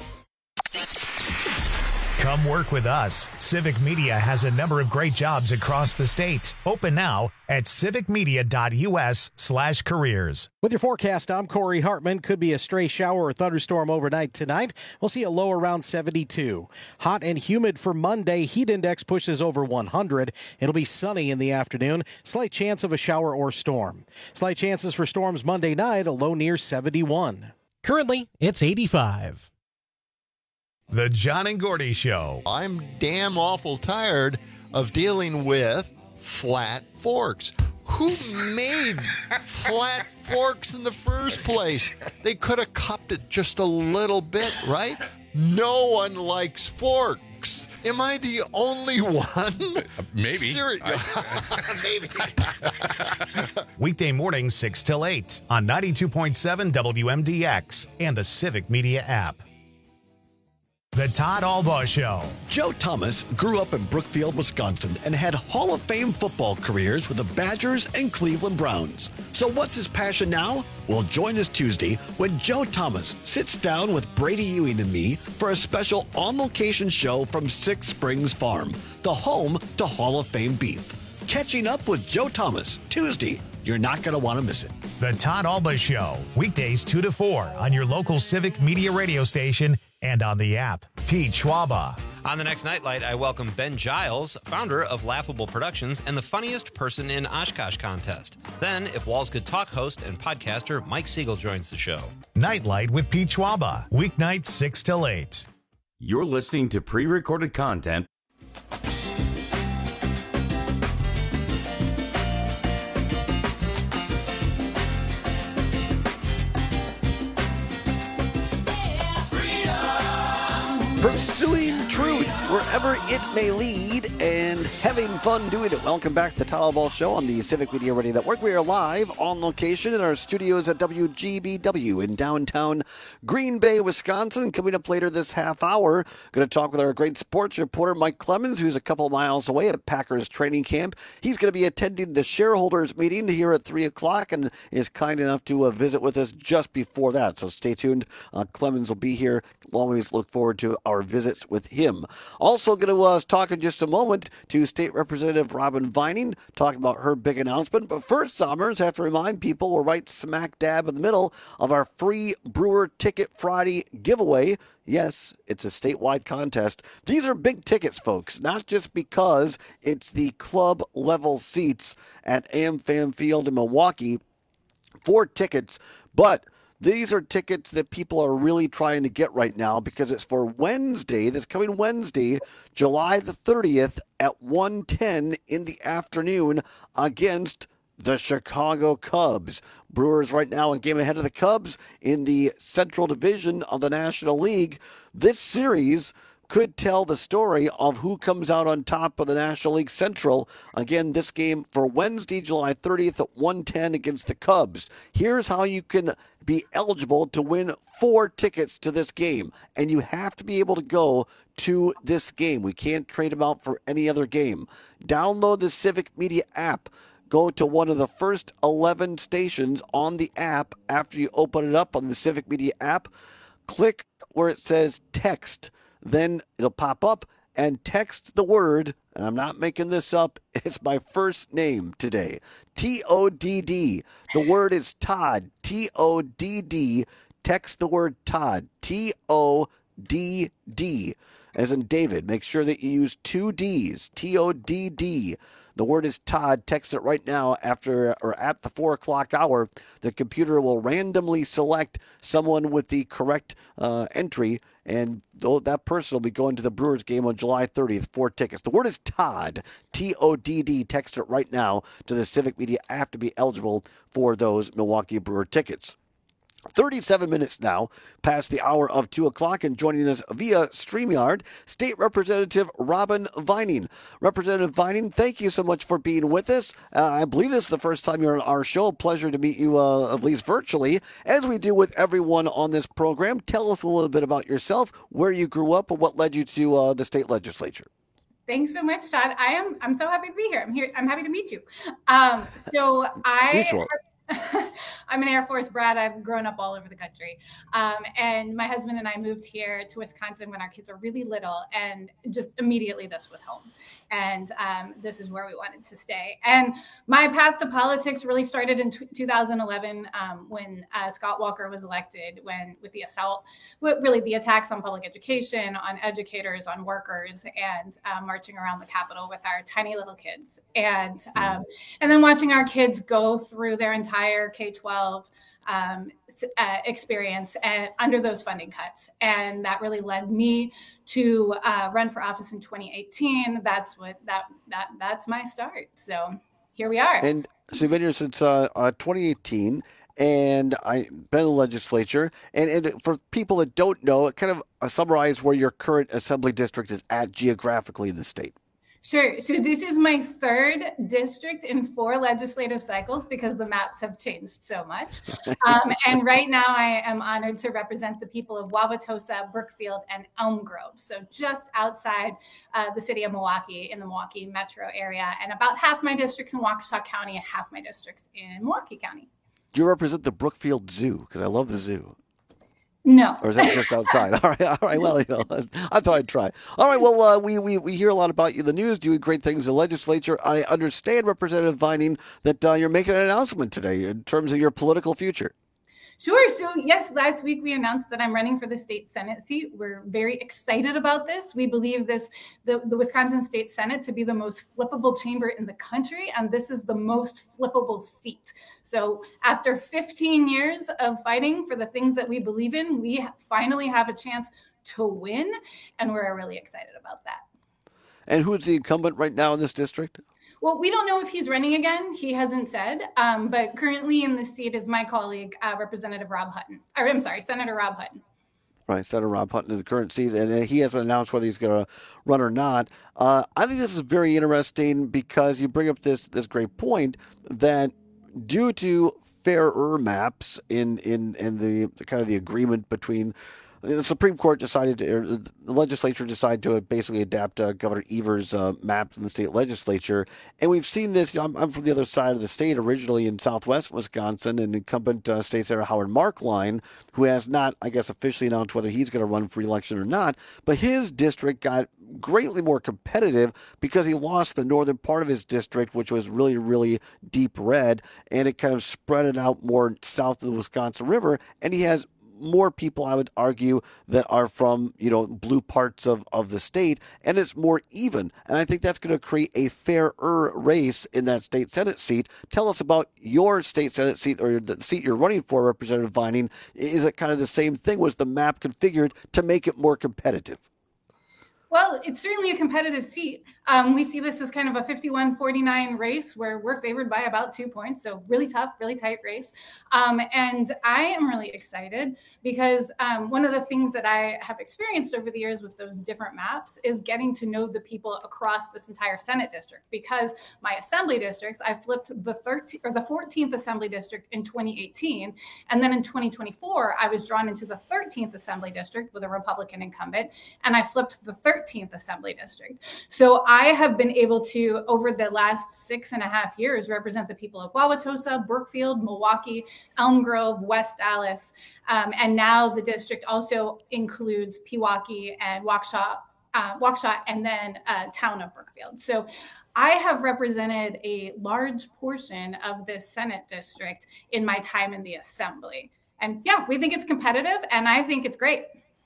Come work with us. Civic Media has a number of great jobs across the state. Open now at civicmedia.us slash careers. With your forecast, I'm Corey Hartman. Could be a stray shower or thunderstorm overnight tonight. We'll see a low around seventy-two. Hot and humid for Monday. Heat index pushes over one hundred. It'll be sunny in the afternoon. Slight chance of a shower or storm. Slight chances for storms Monday night. A low near seventy-one. Currently, it's eighty-five. The John and Gordy Show. I'm damn awful tired of dealing with flat forks. Who made flat forks in the first place? They could have cupped it just a little bit, right? No one likes forks. Am I the only one? Uh, maybe. Seri- I- maybe. Weekday mornings, six till eight on ninety-two point seven W M D X and the Civic Media app. The Todd Albaugh Show. Joe Thomas grew up in Brookfield, Wisconsin, and had Hall of Fame football careers with the Badgers and Cleveland Browns. So what's his passion now? Well, join us Tuesday when Joe Thomas sits down with Brady Ewing and me for a special on-location show from Six Springs Farm, the home to Hall of Fame beef. Catching up with Joe Thomas, Tuesday. You're not going to want to miss it. The Todd Albaugh Show, weekdays two to four on your local Civic Media radio station and on the app. Pete Schwaba. On the next Nightlight, I welcome Ben Giles, founder of Laughable Productions and the Funniest Person in Oshkosh contest. Then, If Walls Could Talk host and podcaster Mike Siegel joins the show. Nightlight with Pete Schwaba, weeknights six till eight. You're listening to pre-recorded content. Pursuing truth wherever it may lead and having fun doing it. Welcome back to the Todd Albaugh Show on the Civic Media Radio Network. We are live on location in our studios at W G B W in downtown Green Bay, Wisconsin. Coming up later this half hour, going to talk with our great sports reporter Mike Clemens, who's a couple miles away at Packers training camp. He's going to be attending the shareholders meeting here at three o'clock and is kind enough to uh, visit with us just before that. So stay tuned. Uh, Clemens will be here. We'll always look forward to our visits with him. Also going to uh, talk in just a moment to State Representative Robin Vining, talking about her big announcement. But first, Summers, have to remind people we're right smack dab in the middle of our free Brewer Ticket Friday giveaway. Yes, it's a statewide contest. These are big tickets, folks, not just because it's the club level seats at AmFam Field in Milwaukee. Four tickets, but these are tickets that people are really trying to get right now because it's for Wednesday, this coming Wednesday, July the thirtieth at one ten in the afternoon against the Chicago Cubs. Brewers right now a game ahead of the Cubs in the Central Division of the National League. This series could tell the story of who comes out on top of the National League Central. Again, this game for Wednesday, July thirtieth at one ten against the Cubs. Here's how you can be eligible to win four tickets to this game. And you have to be able to go to this game. We can't trade them out for any other game. Download the Civic Media app. Go to one of the first eleven stations on the app after you open it up on the Civic Media app. Click where it says text. Then it'll pop up and text the word, and I'm not making this up, it's my first name today, T O D D. The word is Todd, T O D D. Text the word Todd, T O D D, as in David. Make sure that you use two D's, T O D D. The word is Todd. Text it right now after or at the four o'clock hour. The computer will randomly select someone with the correct uh, entry, and that person will be going to the Brewers game on July thirtieth. Four tickets. The word is Todd, T O D D. Text it right now to the Civic Media app to be eligible for those Milwaukee Brewer tickets. thirty-seven minutes now past the hour of two o'clock, and joining us via StreamYard, State Representative Robin Vining. Representative Vining, thank you so much for being with us. Uh, I believe this is the first time you're on our show. Pleasure to meet you, uh, at least virtually. As we do with everyone on this program, tell us a little bit about yourself, where you grew up, and what led you to uh, the state legislature. Thanks so much, Todd. I am I'm so happy to be here. I'm here. I'm happy to meet you. Um, so I. Mutual. I'm an Air Force brat. I've grown up all over the country. Um, and my husband and I moved here to Wisconsin when our kids were really little, and just immediately this was home. And um, this is where we wanted to stay. And my path to politics really started in t- two thousand eleven um, when uh, Scott Walker was elected, when with the assault, with really the attacks on public education, on educators, on workers, and uh, marching around the Capitol with our tiny little kids. And, um, and then watching our kids go through their entire entire K twelve um, uh, experience uh, under those funding cuts. And that really led me to uh, run for office in twenty eighteen. That's what that that that's my start. So here we are. And so you've been here since uh, uh, twenty eighteen. And I've been in the legislature. And, and for people that don't know, kind of uh, summarize where your current assembly district is at geographically in the state. Sure. So this is my third district in four legislative cycles because the maps have changed so much. Um, and right now I am honored to represent the people of Wauwatosa, Brookfield, and Elm Grove. So just outside uh, the city of Milwaukee in the Milwaukee metro area. And about half my districts in Waukesha County and half my districts in Milwaukee County. Do you represent the Brookfield Zoo? Because I love the zoo. No. Or is that just outside? All right, all right. Well, you know, I thought I'd try. All right. Well, uh, we, we we hear a lot about you in the news, doing great things in the legislature. I understand, Representative Vining, that uh, you're making an announcement today in terms of your political future. Sure. So, yes, last week we announced that I'm running for the state Senate seat. We're very excited about this. We believe this, the, the Wisconsin State Senate, to be the most flippable chamber in the country, and this is the most flippable seat. So after fifteen years of fighting for the things that we believe in, we finally have a chance to win, and we're really excited about that. And who's the incumbent right now in this district? Well, we don't know if he's running again. He hasn't said. Um, but currently in the seat is my colleague, uh, Representative Rob Hutton. Or I'm sorry, Senator Rob Hutton. Right, Senator Rob Hutton is the current seat, and he hasn't announced whether he's going to run or not. Uh, I think this is very interesting because you bring up this this great point that due to fairer maps in in, in the, the kind of the agreement between the Supreme Court decided to, or the legislature decided to basically adapt uh, Governor Evers' uh, maps in the state legislature. And we've seen this. You know, I'm, I'm from the other side of the state, originally in southwest Wisconsin, and incumbent uh, state senator Howard Markline, who has not, I guess, officially announced whether he's going to run for election or not. But his district got greatly more competitive because he lost the northern part of his district, which was really, really deep red, and it kind of spread it out more south of the Wisconsin River. And he has more people, I would argue, that are from, you know, blue parts of, of the state, and it's more even. And I think that's going to create a fairer race in that state Senate seat. Tell us about your state Senate seat, or the seat you're running for, Representative Vining. Is it kind of the same thing? Was the map configured to make it more competitive? Well, it's certainly a competitive seat. Um, we see this as kind of a fifty-one forty-nine race where we're favored by about two points. So really tough, really tight race. Um, and I am really excited because um, one of the things that I have experienced over the years with those different maps is getting to know the people across this entire Senate district. Because my assembly districts, I flipped the thirteenth or the fourteenth assembly district in twenty eighteen. And then in twenty twenty-four, I was drawn into the thirteenth assembly district with a Republican incumbent. And I flipped the thirteenth assembly district. So I have been able to, over the last six and a half years, represent the people of Wauwatosa, Brookfield, Milwaukee, Elm Grove, West Allis, um, and now the district also includes Pewaukee and Waukesha, uh, Waukesha, and then uh, town of Brookfield. So I have represented a large portion of this Senate district in my time in the assembly. And yeah, we think it's competitive, and I think it's great.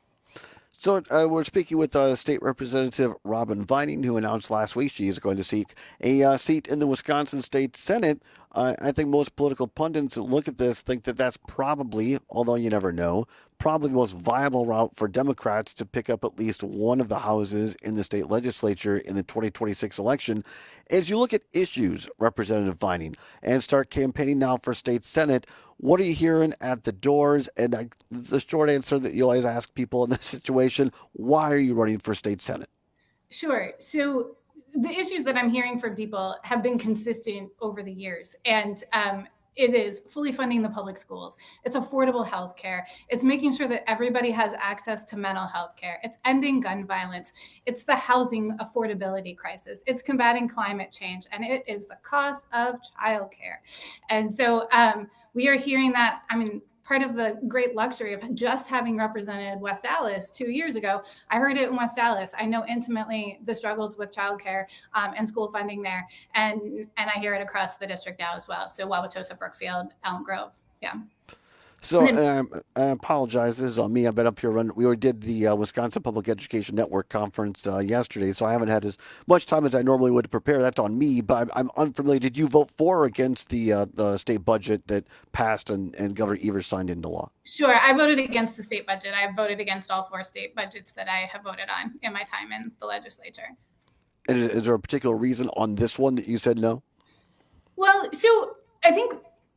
So uh, we're speaking with uh, State Representative Robin Vining, who announced last week she is going to seek a uh, seat in the Wisconsin State Senate. Uh, I think most political pundits that look at this think that that's probably, although you never know, probably the most viable route for Democrats to pick up at least one of the houses in the state legislature in the twenty twenty-six election. As you look at issues, Representative Vining, and start campaigning now for state Senate, what are you hearing at the doors? And I, the short answer that you always ask people in this situation, why are you running for state Senate? Sure. So the issues that I'm hearing from people have been consistent over the years. And um, it is fully funding the public schools. It's affordable health care. It's making sure that everybody has access to mental health care. It's ending gun violence. It's the housing affordability crisis. It's combating climate change. And it is the cost of childcare. And so um, we are hearing that, I mean, part of the great luxury of just having represented West Allis two years ago, I heard it in West Allis. I know intimately the struggles with childcare um, and school funding there, and and I hear it across the district now as well. So Wauwatosa, Brookfield, Elm Grove, yeah. So, um, I apologize. This is on me. I've been up here running. We already did the uh, Wisconsin Public Education Network conference uh, yesterday, so I haven't had as much time as I normally would to prepare. That's on me, but I'm, I'm unfamiliar. Did you vote for or against the uh, the state budget that passed and, and Governor Evers signed into law? Sure. I voted against the state budget. I voted against all four state budgets that I have voted on in my time in the legislature. And is, is there a particular reason on this one that you said no? Well, so I think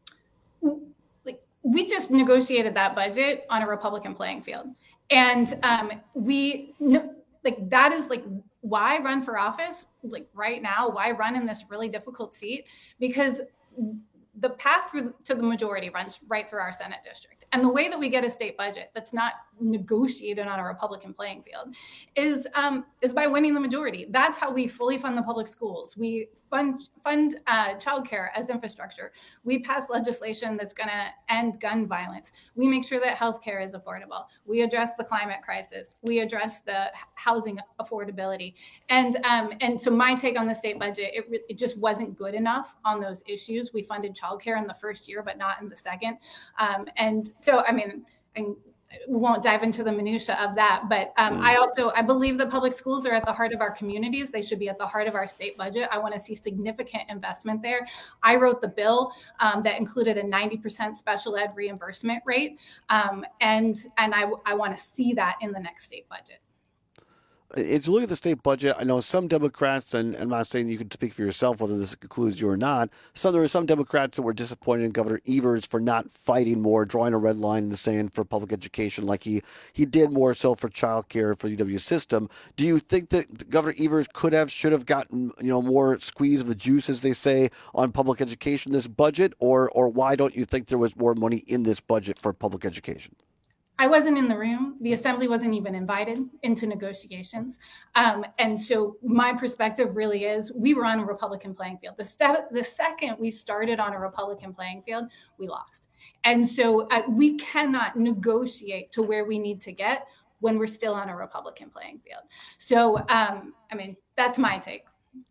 we just negotiated that budget on a Republican playing field. And um, we, like, that is like, why run for office? Like right now, why run in this really difficult seat? Because the path through to the majority runs right through our Senate district. And the way that we get a state budget that's not negotiated on a Republican playing field is um, is by winning the majority. That's how we fully fund the public schools. We fund fund uh, childcare as infrastructure. We pass legislation that's going to end gun violence. We make sure that healthcare is affordable. We address the climate crisis. We address the housing affordability. And um, and so my take on the state budget, it, re- it just wasn't good enough on those issues. We funded childcare in the first year, but not in the second. Um, and so, I mean, and we won't dive into the minutia of that, but um, I also, I believe that public schools are at the heart of our communities. They should be at the heart of our state budget. I want to see significant investment there. I wrote the bill um, that included a ninety percent special ed reimbursement rate. Um, and and I, I want to see that in the next state budget. As you look at the state budget, I know some Democrats, and I'm not saying you can speak for yourself whether this includes you or not, so there are some Democrats that were disappointed in Governor Evers for not fighting more, drawing a red line in the sand for public education like he, he did more so for child care for the U W system. Do you think that Governor Evers could have, should have gotten, you know, more squeeze of the juice, as they say, on public education this budget, or or why don't you think there was more money in this budget for public education? I wasn't in the room. The assembly wasn't even invited into negotiations. Um, and so my perspective really is we were on a Republican playing field. The, step, the second we started on a Republican playing field, we lost. And so uh, we cannot negotiate to where we need to get when we're still on a Republican playing field. So, um, I mean, that's my take.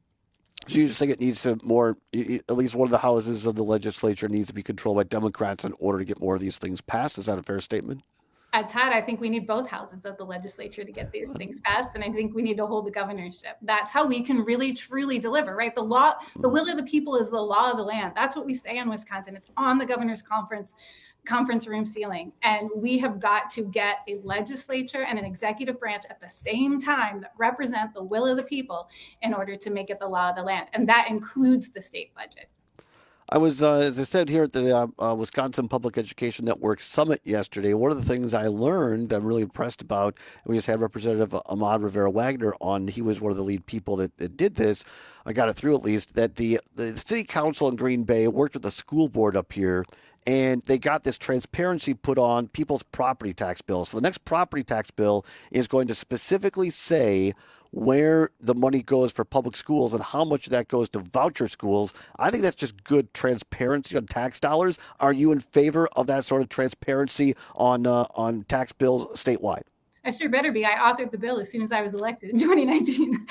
So you just think it needs to more, at least one of the houses of the legislature needs to be controlled by Democrats in order to get more of these things passed? Is that a fair statement? At Todd, I think we need both houses of the legislature to get these things passed, and I think we need to hold the governorship. That's how we can really, truly deliver, right? The law, the will of the people is the law of the land. That's what we say in Wisconsin. It's on the governor's conference conference room ceiling, and we have got to get a legislature and an executive branch at the same time that represent the will of the people in order to make it the law of the land, and that includes the state budget. I was, uh, as I said, here at the uh, uh, Wisconsin Public Education Network Summit yesterday. One of the things I learned that I'm really impressed about, we just had Representative Ahmad Rivera-Wagner on. He was one of the lead people that, that did this. I got it through at least, that the, the city council in Green Bay worked with the school board up here, and they got this transparency put on people's property tax bills. So the next property tax bill is going to specifically say where the money goes for public schools and how much of that goes to voucher schools. I think that's just good transparency on tax dollars. Are you in favor of that sort of transparency on uh, on tax bills statewide? I sure better be. I authored the bill as soon as I was elected in twenty nineteen.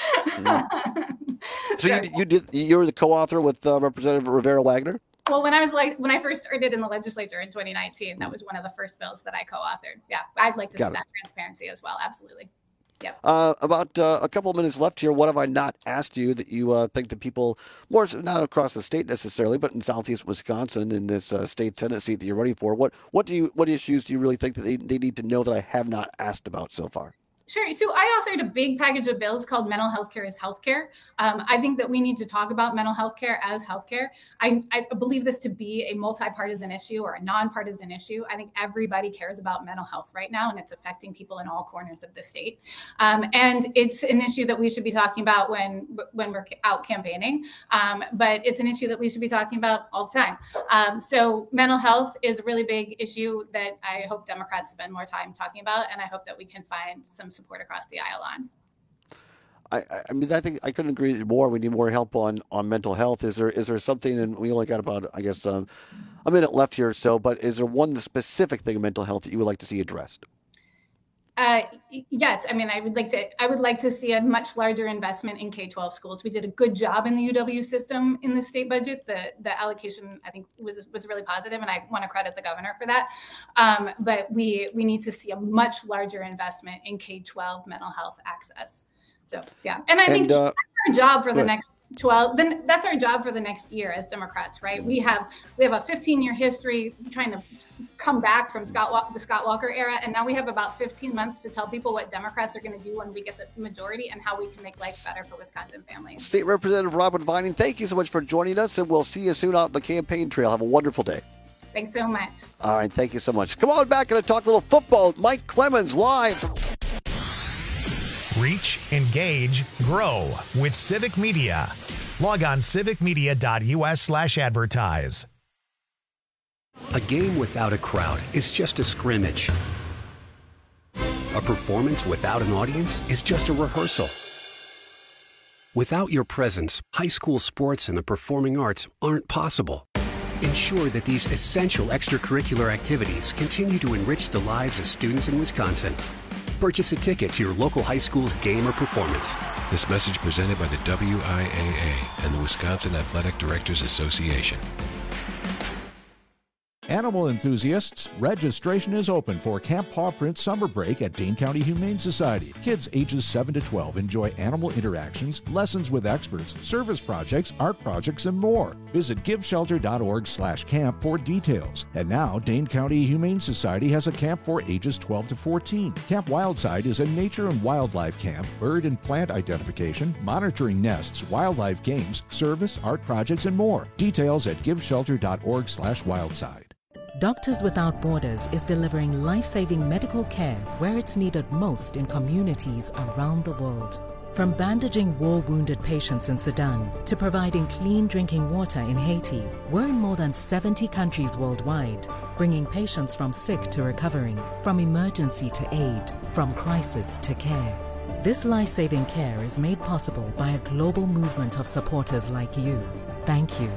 Mm-hmm. So you, you did. You were the co-author with uh, Representative Rivera-Wagner? Well, when I was like, when I first started in the legislature in twenty nineteen, that was one of the first bills that I co-authored. Yeah, I'd like to Got see it. that transparency as well. Absolutely. Yep. Uh, about uh, a couple of minutes left here. What have I not asked you that you uh, think that people, more so not across the state necessarily, but in Southeast Wisconsin, in this uh, state Senate seat that you're running for, what what do you what issues do you really think that they, they need to know that I have not asked about so far? Sure. So I authored a big package of bills called Mental Health Care is Healthcare. Um, I think that we need to talk about mental health care as healthcare. I, I believe this to be a multi-partisan issue or a non-partisan issue. I think everybody cares about mental health right now, and it's affecting people in all corners of the state. Um, and it's an issue that we should be talking about when when we're out campaigning. Um, but it's an issue that we should be talking about all the time. Um, so mental health is a really big issue that I hope Democrats spend more time talking about, and I hope that we can find some support across the aisle on. I, I mean, I think I couldn't agree more. We need more help on, on mental health. Is there is there something, and we only got about, I guess, um, a minute left here or so, but is there one specific thing in mental health that you would like to see addressed? Uh, yes, I mean, I would like to. I would like to see a much larger investment in K twelve schools. We did a good job in the U W system in the state budget. The the allocation, I think, was was really positive, and I want to credit the governor for that. Um, but we we need to see a much larger investment in K twelve mental health access. So yeah, and I and, think uh, that's our job for the next twelve. Then that's our job for the next year as Democrats, right? We have we have a fifteen year history trying to come back from Scott the Scott Walker era, and now we have about fifteen months to tell people what Democrats are going to do when we get the majority and how we can make life better for Wisconsin families. State Representative Robin Vining, thank you so much for joining us, and we'll see you soon out on the campaign trail. Have a wonderful day. Thanks so much. All right, thank you so much. Come on back and talk a little football. Mike Clemens live. Reach, engage, grow with Civic Media. Log on civicmedia.us slash advertise. A game without a crowd is just a scrimmage. A performance without an audience is just a rehearsal. Without your presence, high school sports and the performing arts aren't possible. Ensure that these essential extracurricular activities continue to enrich the lives of students in Wisconsin. Purchase a ticket to your local high school's game or performance. This message presented by the W I A A and the Wisconsin Athletic Directors Association. Animal enthusiasts, registration is open for Camp Paw Print Summer Break at Dane County Humane Society. Kids ages seven to twelve enjoy animal interactions, lessons with experts, service projects, art projects, and more. Visit giveshelter.org slash camp for details. And now, Dane County Humane Society has a camp for ages twelve to fourteen. Camp Wildside is a nature and wildlife camp, bird and plant identification, monitoring nests, wildlife games, service, art projects, and more. Details at giveshelter.org slash wildside. Doctors Without Borders is delivering life-saving medical care where it's needed most in communities around the world. From bandaging war-wounded patients in Sudan to providing clean drinking water in Haiti, we're in more than seventy countries worldwide, bringing patients from sick to recovering, from emergency to aid, from crisis to care. This life-saving care is made possible by a global movement of supporters like you. Thank you.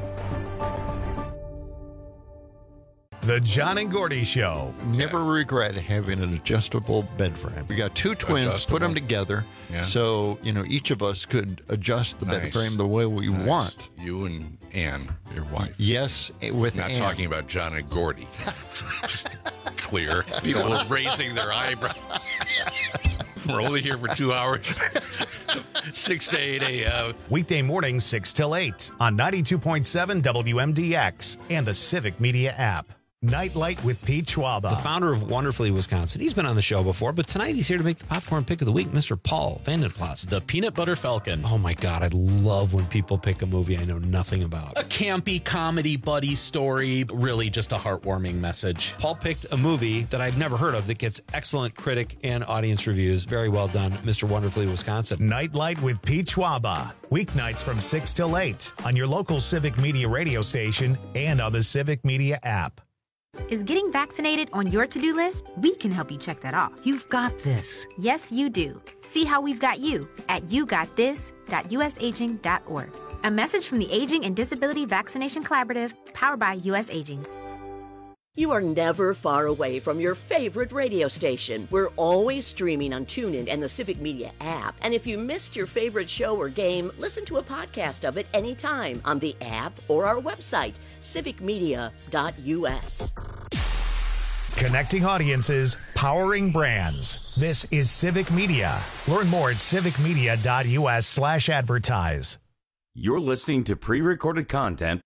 The John and Gordy Show. Never regret having an adjustable bed frame. We got two twins, adjustable. Put them together, yeah. So you know each of us could adjust the nice. bed frame the way we nice. want. You and Ann, your wife. Yes, with Not Ann. talking about John and Gordy. Just clear. People are raising their eyebrows. We're only here for two hours. six to eight a.m. Weekday mornings, six till eight on ninety-two point seven W M D X and the Civic Media app. Nightlight with Pete Schwaba, the founder of Wonderfully Wisconsin. He's been on the show before, but tonight he's here to make the popcorn pick of the week, Mister Paul Vandenplas. The Peanut Butter Falcon. Oh my God, I love when people pick a movie I know nothing about. A campy comedy buddy story, really just a heartwarming message. Paul picked a movie that I've never heard of that gets excellent critic and audience reviews. Very well done, Mister Wonderfully Wisconsin. Nightlight with Pete Schwaba. Weeknights from six till eight on your local Civic Media radio station and on the Civic Media app. Is getting vaccinated on your to-do list? We can help you check that off. You've got this. Yes, you do. See how we've got you at you got this dot u s aging dot org. A message from the Aging and Disability Vaccination Collaborative, powered by U S Aging. You are never far away from your favorite radio station. We're always streaming on TuneIn and the Civic Media app. And if you missed your favorite show or game, listen to a podcast of it anytime on the app or our website, civic media dot u s. Connecting audiences, powering brands. This is Civic Media. Learn more at civicmedia.us slash advertise. You're listening to pre-recorded content.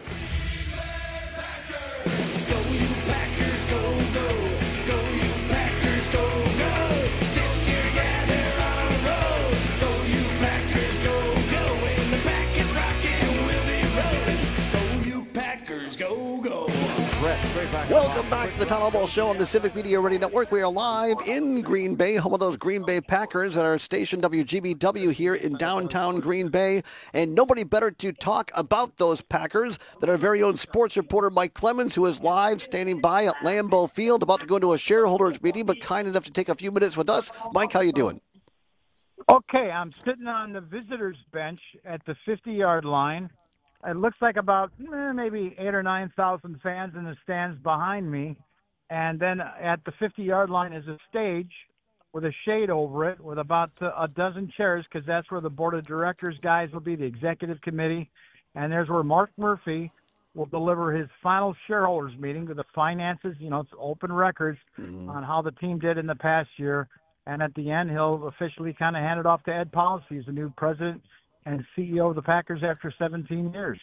Welcome back to the Town Hall Ball Show on the Civic Media Radio Network. We are live in Green Bay, home of those Green Bay Packers at our station W G B W here in downtown Green Bay. And nobody better to talk about those Packers than our very own sports reporter Mike Clemens, who is live standing by at Lambeau Field, about to go into a shareholders meeting, but kind enough to take a few minutes with us. Mike, how you doing? Okay, I'm sitting on the visitors' bench at the fifty-yard line. It looks like about eh, maybe eight or nine thousand fans in the stands behind me, and then at the fifty-yard line is a stage, with a shade over it, with about a dozen chairs, because that's where the board of directors guys will be, the executive committee. And there's where Mark Murphy will deliver his final shareholders meeting with the finances, you know, it's open records mm-hmm. on how the team did in the past year. And at the end, he'll officially kind of hand it off to Ed Policy as the new president and C E O of the Packers after seventeen years.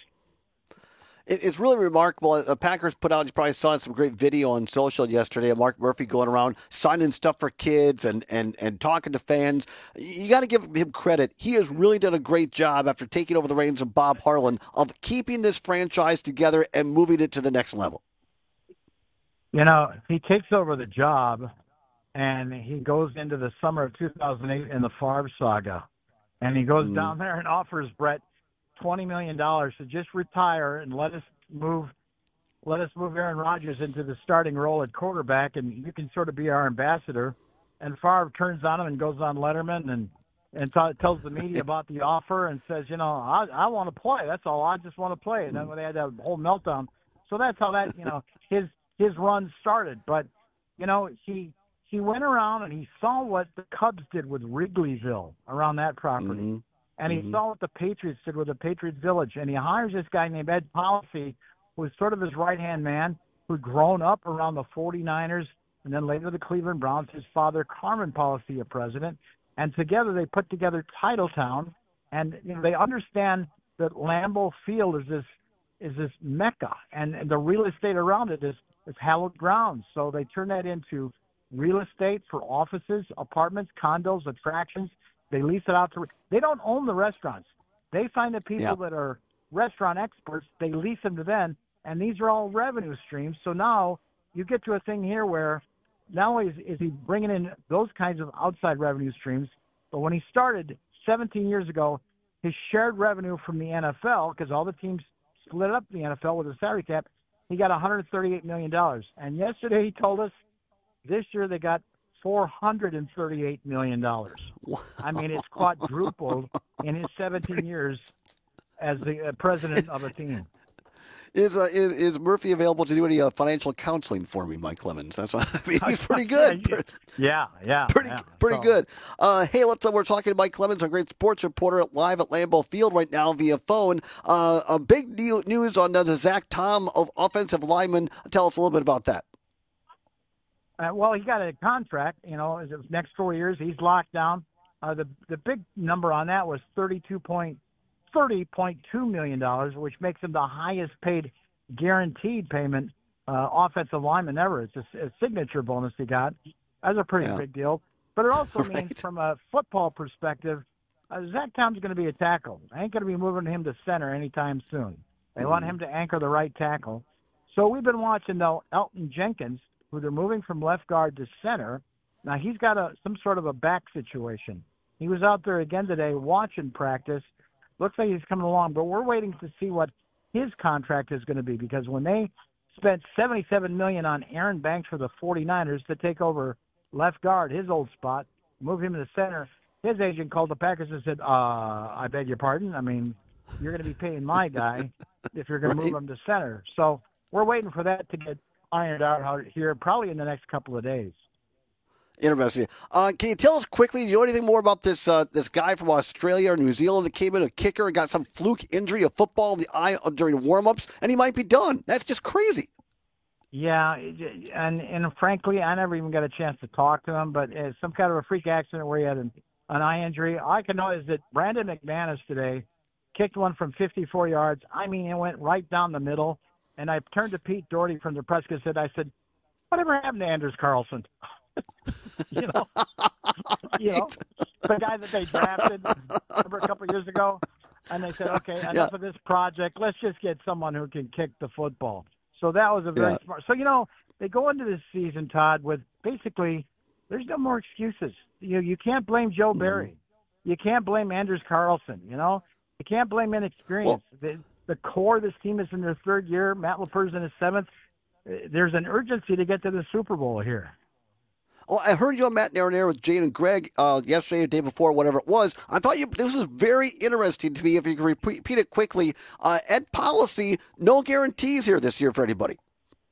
It's really remarkable. The Packers put out, you probably saw some great video on social yesterday of Mark Murphy going around signing stuff for kids and, and, and talking to fans. You got to give him credit. He has really done a great job after taking over the reins of Bob Harlan of keeping this franchise together and moving it to the next level. You know, he takes over the job and he goes into the summer of two thousand eight in the Favre saga. And he goes mm. down there and offers Brett twenty million dollars to just retire and let us move let us move Aaron Rodgers into the starting role at quarterback, and you can sort of be our ambassador. And Favre turns on him and goes on Letterman and, and t- tells the media about the offer and says, you know, I, I want to play. That's all. I just want to play. And then when they had that whole meltdown. So that's how that, you know, his his run started. But, you know, he he went around and he saw what the Cubs did with Wrigleyville around that property. Mm-hmm. And he mm-hmm. saw what the Patriots did with the Patriots Village. And he hires this guy named Ed Policy, who was sort of his right-hand man, who'd grown up around the forty-niners and then later the Cleveland Browns, his father, Carmen Policy, a president. And together they put together Titletown. And you know, they understand that Lambeau Field is this is this mecca. And, and the real estate around it is, is hallowed ground. So they turn that into real estate for offices, apartments, condos, attractions. They lease it out to – they don't own the restaurants. They find the people yeah. that are restaurant experts. They lease them to them, and these are all revenue streams. So now you get to a thing here where not only is, is he bringing in those kinds of outside revenue streams, but when he started seventeen years ago, his shared revenue from the N F L, because all the teams split up the N F L with a salary cap, he got one hundred thirty-eight million dollars. And yesterday he told us this year they got four hundred thirty-eight million dollars. Wow. I mean, it's quadrupled in his seventeen years as the uh, president of a team. Is, uh, is is Murphy available to do any uh, financial counseling for me, Mike Clemens? That's what, I mean, he's pretty good. yeah, yeah, pretty yeah. pretty so. good. Uh, hey, let's. Uh, we're talking to Mike Clemens, our great sports reporter, live at Lambeau Field right now via phone. Uh, a big deal, news on uh, the Zach Tom of offensive lineman. Tell us a little bit about that. Uh, well, he got a contract. You know, his next four years, he's locked down. Uh, the the big number on that was thirty-two point. thirty point two million dollars, which makes him the highest paid guaranteed payment uh, offensive lineman ever. It's a, a signature bonus he got. That's a pretty yeah. big deal. But it also right. means from a football perspective, uh, Zach Tom's going to be a tackle. I ain't going to be moving him to center anytime soon. They mm. want him to anchor the right tackle. So we've been watching, though, Elton Jenkins, who they're moving from left guard to center. Now, he's got a some sort of a back situation. He was out there again today watching practice. Looks like he's coming along, but we're waiting to see what his contract is going to be, because when they spent seventy-seven million dollars on Aaron Banks for the forty-niners to take over left guard, his old spot, move him to center, his agent called the Packers and said, uh, I beg your pardon? I mean, you're going to be paying my guy if you're going right. to move him to center. So we're waiting for that to get ironed out here probably in the next couple of days. Interesting. Uh, can you tell us quickly, do you know anything more about this uh, this guy from Australia or New Zealand that came in, a kicker, and got some fluke injury of football in the eye during warm-ups, and he might be done? That's just crazy. Yeah, and and frankly, I never even got a chance to talk to him, but it's some kind of a freak accident where he had an, an eye injury. All I can know is that Brandon McManus today kicked one from fifty-four yards. I mean, it went right down the middle, and I turned to Pete Doherty from the press and said, I said, whatever happened to Anders Carlson? you know, you know, the guy that they drafted remember a couple of years ago, and they said, okay, enough yeah. of this project. Let's just get someone who can kick the football. So that was a very yeah. smart. So, you know, they go into this season, Todd, with basically there's no more excuses. You you can't blame Joe Barry. Mm. You can't blame Anders Carlson, you know. You can't blame inexperience. Well, the, the core of this team is in their third year. Matt LaFleur's in his seventh. There's an urgency to get to the Super Bowl here. Oh, I heard you on Matt Nair with Jane and Greg uh, yesterday, the day before, whatever it was. I thought you this was very interesting to me. If you could repeat, repeat it quickly, uh, Ed Policy, no guarantees here this year for anybody.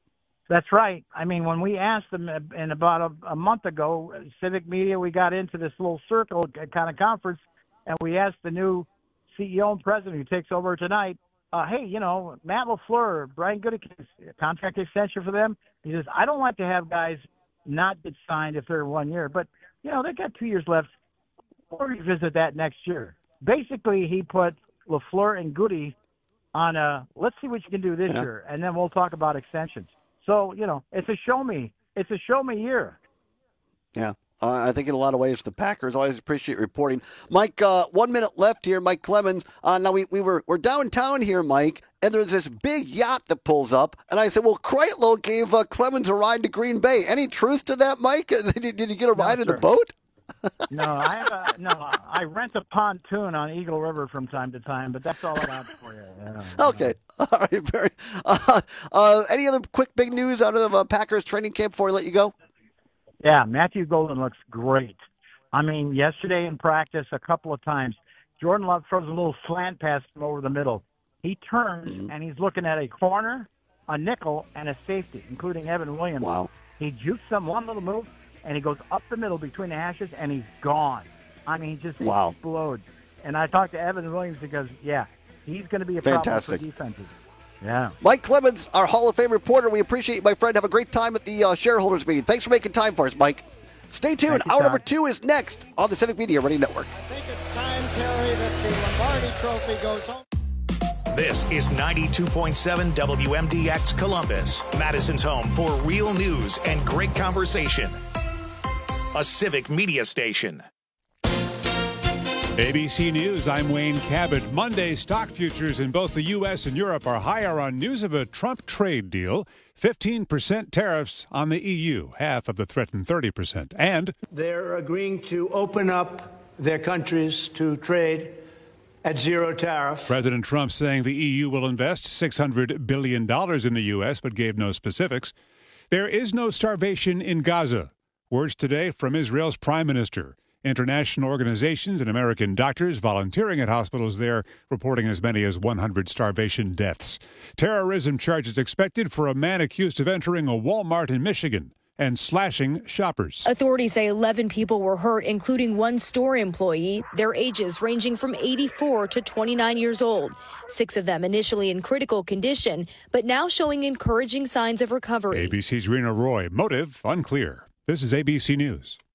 That's right. I mean, when we asked them in about a, a month ago, Civic Media, we got into this little circle kind of conference, and we asked the new C E O and president who takes over tonight, uh, hey, you know, Matt LaFleur, Brian Gutekunst, contract extension for them. He says, I don't like to have guys not get signed if they're one year, but, you know, they got two years left. We'll revisit that next year. Basically, he put LaFleur and Goody on a, let's see what you can do this yeah. year, and then we'll talk about extensions. So, you know, it's a show me. It's a show me year. Yeah. Uh, I think in a lot of ways the Packers always appreciate reporting. Mike, uh, one minute left here. Mike Clemens. Uh, now we, we were we're downtown here, Mike, and there's this big yacht that pulls up, and I said, "Well, Kreitlow gave uh, Clemens a ride to Green Bay." Any truth to that, Mike? Did, did you get a no, ride in sir. the boat? no, I have a, no. I rent a pontoon on Eagle River from time to time, but that's all I got for you. Yeah, okay, all right. Very. Uh, uh, any other quick big news out of uh, Packers training camp before I let you go? Yeah, Matthew Golden looks great. I mean, yesterday in practice, a couple of times, Jordan Love throws a little slant pass from over the middle. He turns, mm-hmm. and he's looking at a corner, a nickel, and a safety, including Evan Williams. Wow. He jukes them one little move, and he goes up the middle between the hashes, and he's gone. I mean, he just wow. explodes. And I talked to Evan Williams because, yeah, he's going to be a Fantastic. problem for defenses. Yeah. Mike Clemens, our Hall of Fame reporter. We appreciate you, my friend. Have a great time at the uh, shareholders meeting. Thanks for making time for us, Mike. Stay tuned. You, Hour Tom. number two is next on the Civic Media Radio Network. I think it's time, Terry, that the Lombardi Trophy goes home. This is ninety-two point seven W M D X Columbus, Madison's home for real news and great conversation. A Civic Media station. A B C News, I'm Wayne Cabot. Monday, stock futures in both the U S and Europe are higher on news of a Trump trade deal. fifteen percent tariffs on the E U, half of the threatened thirty percent. And they're agreeing to open up their countries to trade at zero tariff. President Trump saying the E U will invest six hundred billion dollars in the U S, but gave no specifics. There is no starvation in Gaza. Words today from Israel's prime minister. International organizations and American doctors volunteering at hospitals there reporting as many as one hundred starvation deaths. Terrorism charges expected for a man accused of entering a Walmart in Michigan and slashing shoppers. Authorities say eleven people were hurt, including one store employee, their ages ranging from eighty-four to twenty-nine years old. Six of them initially in critical condition, but now showing encouraging signs of recovery. A B C's Rena Roy. Motive unclear. This is A B C News.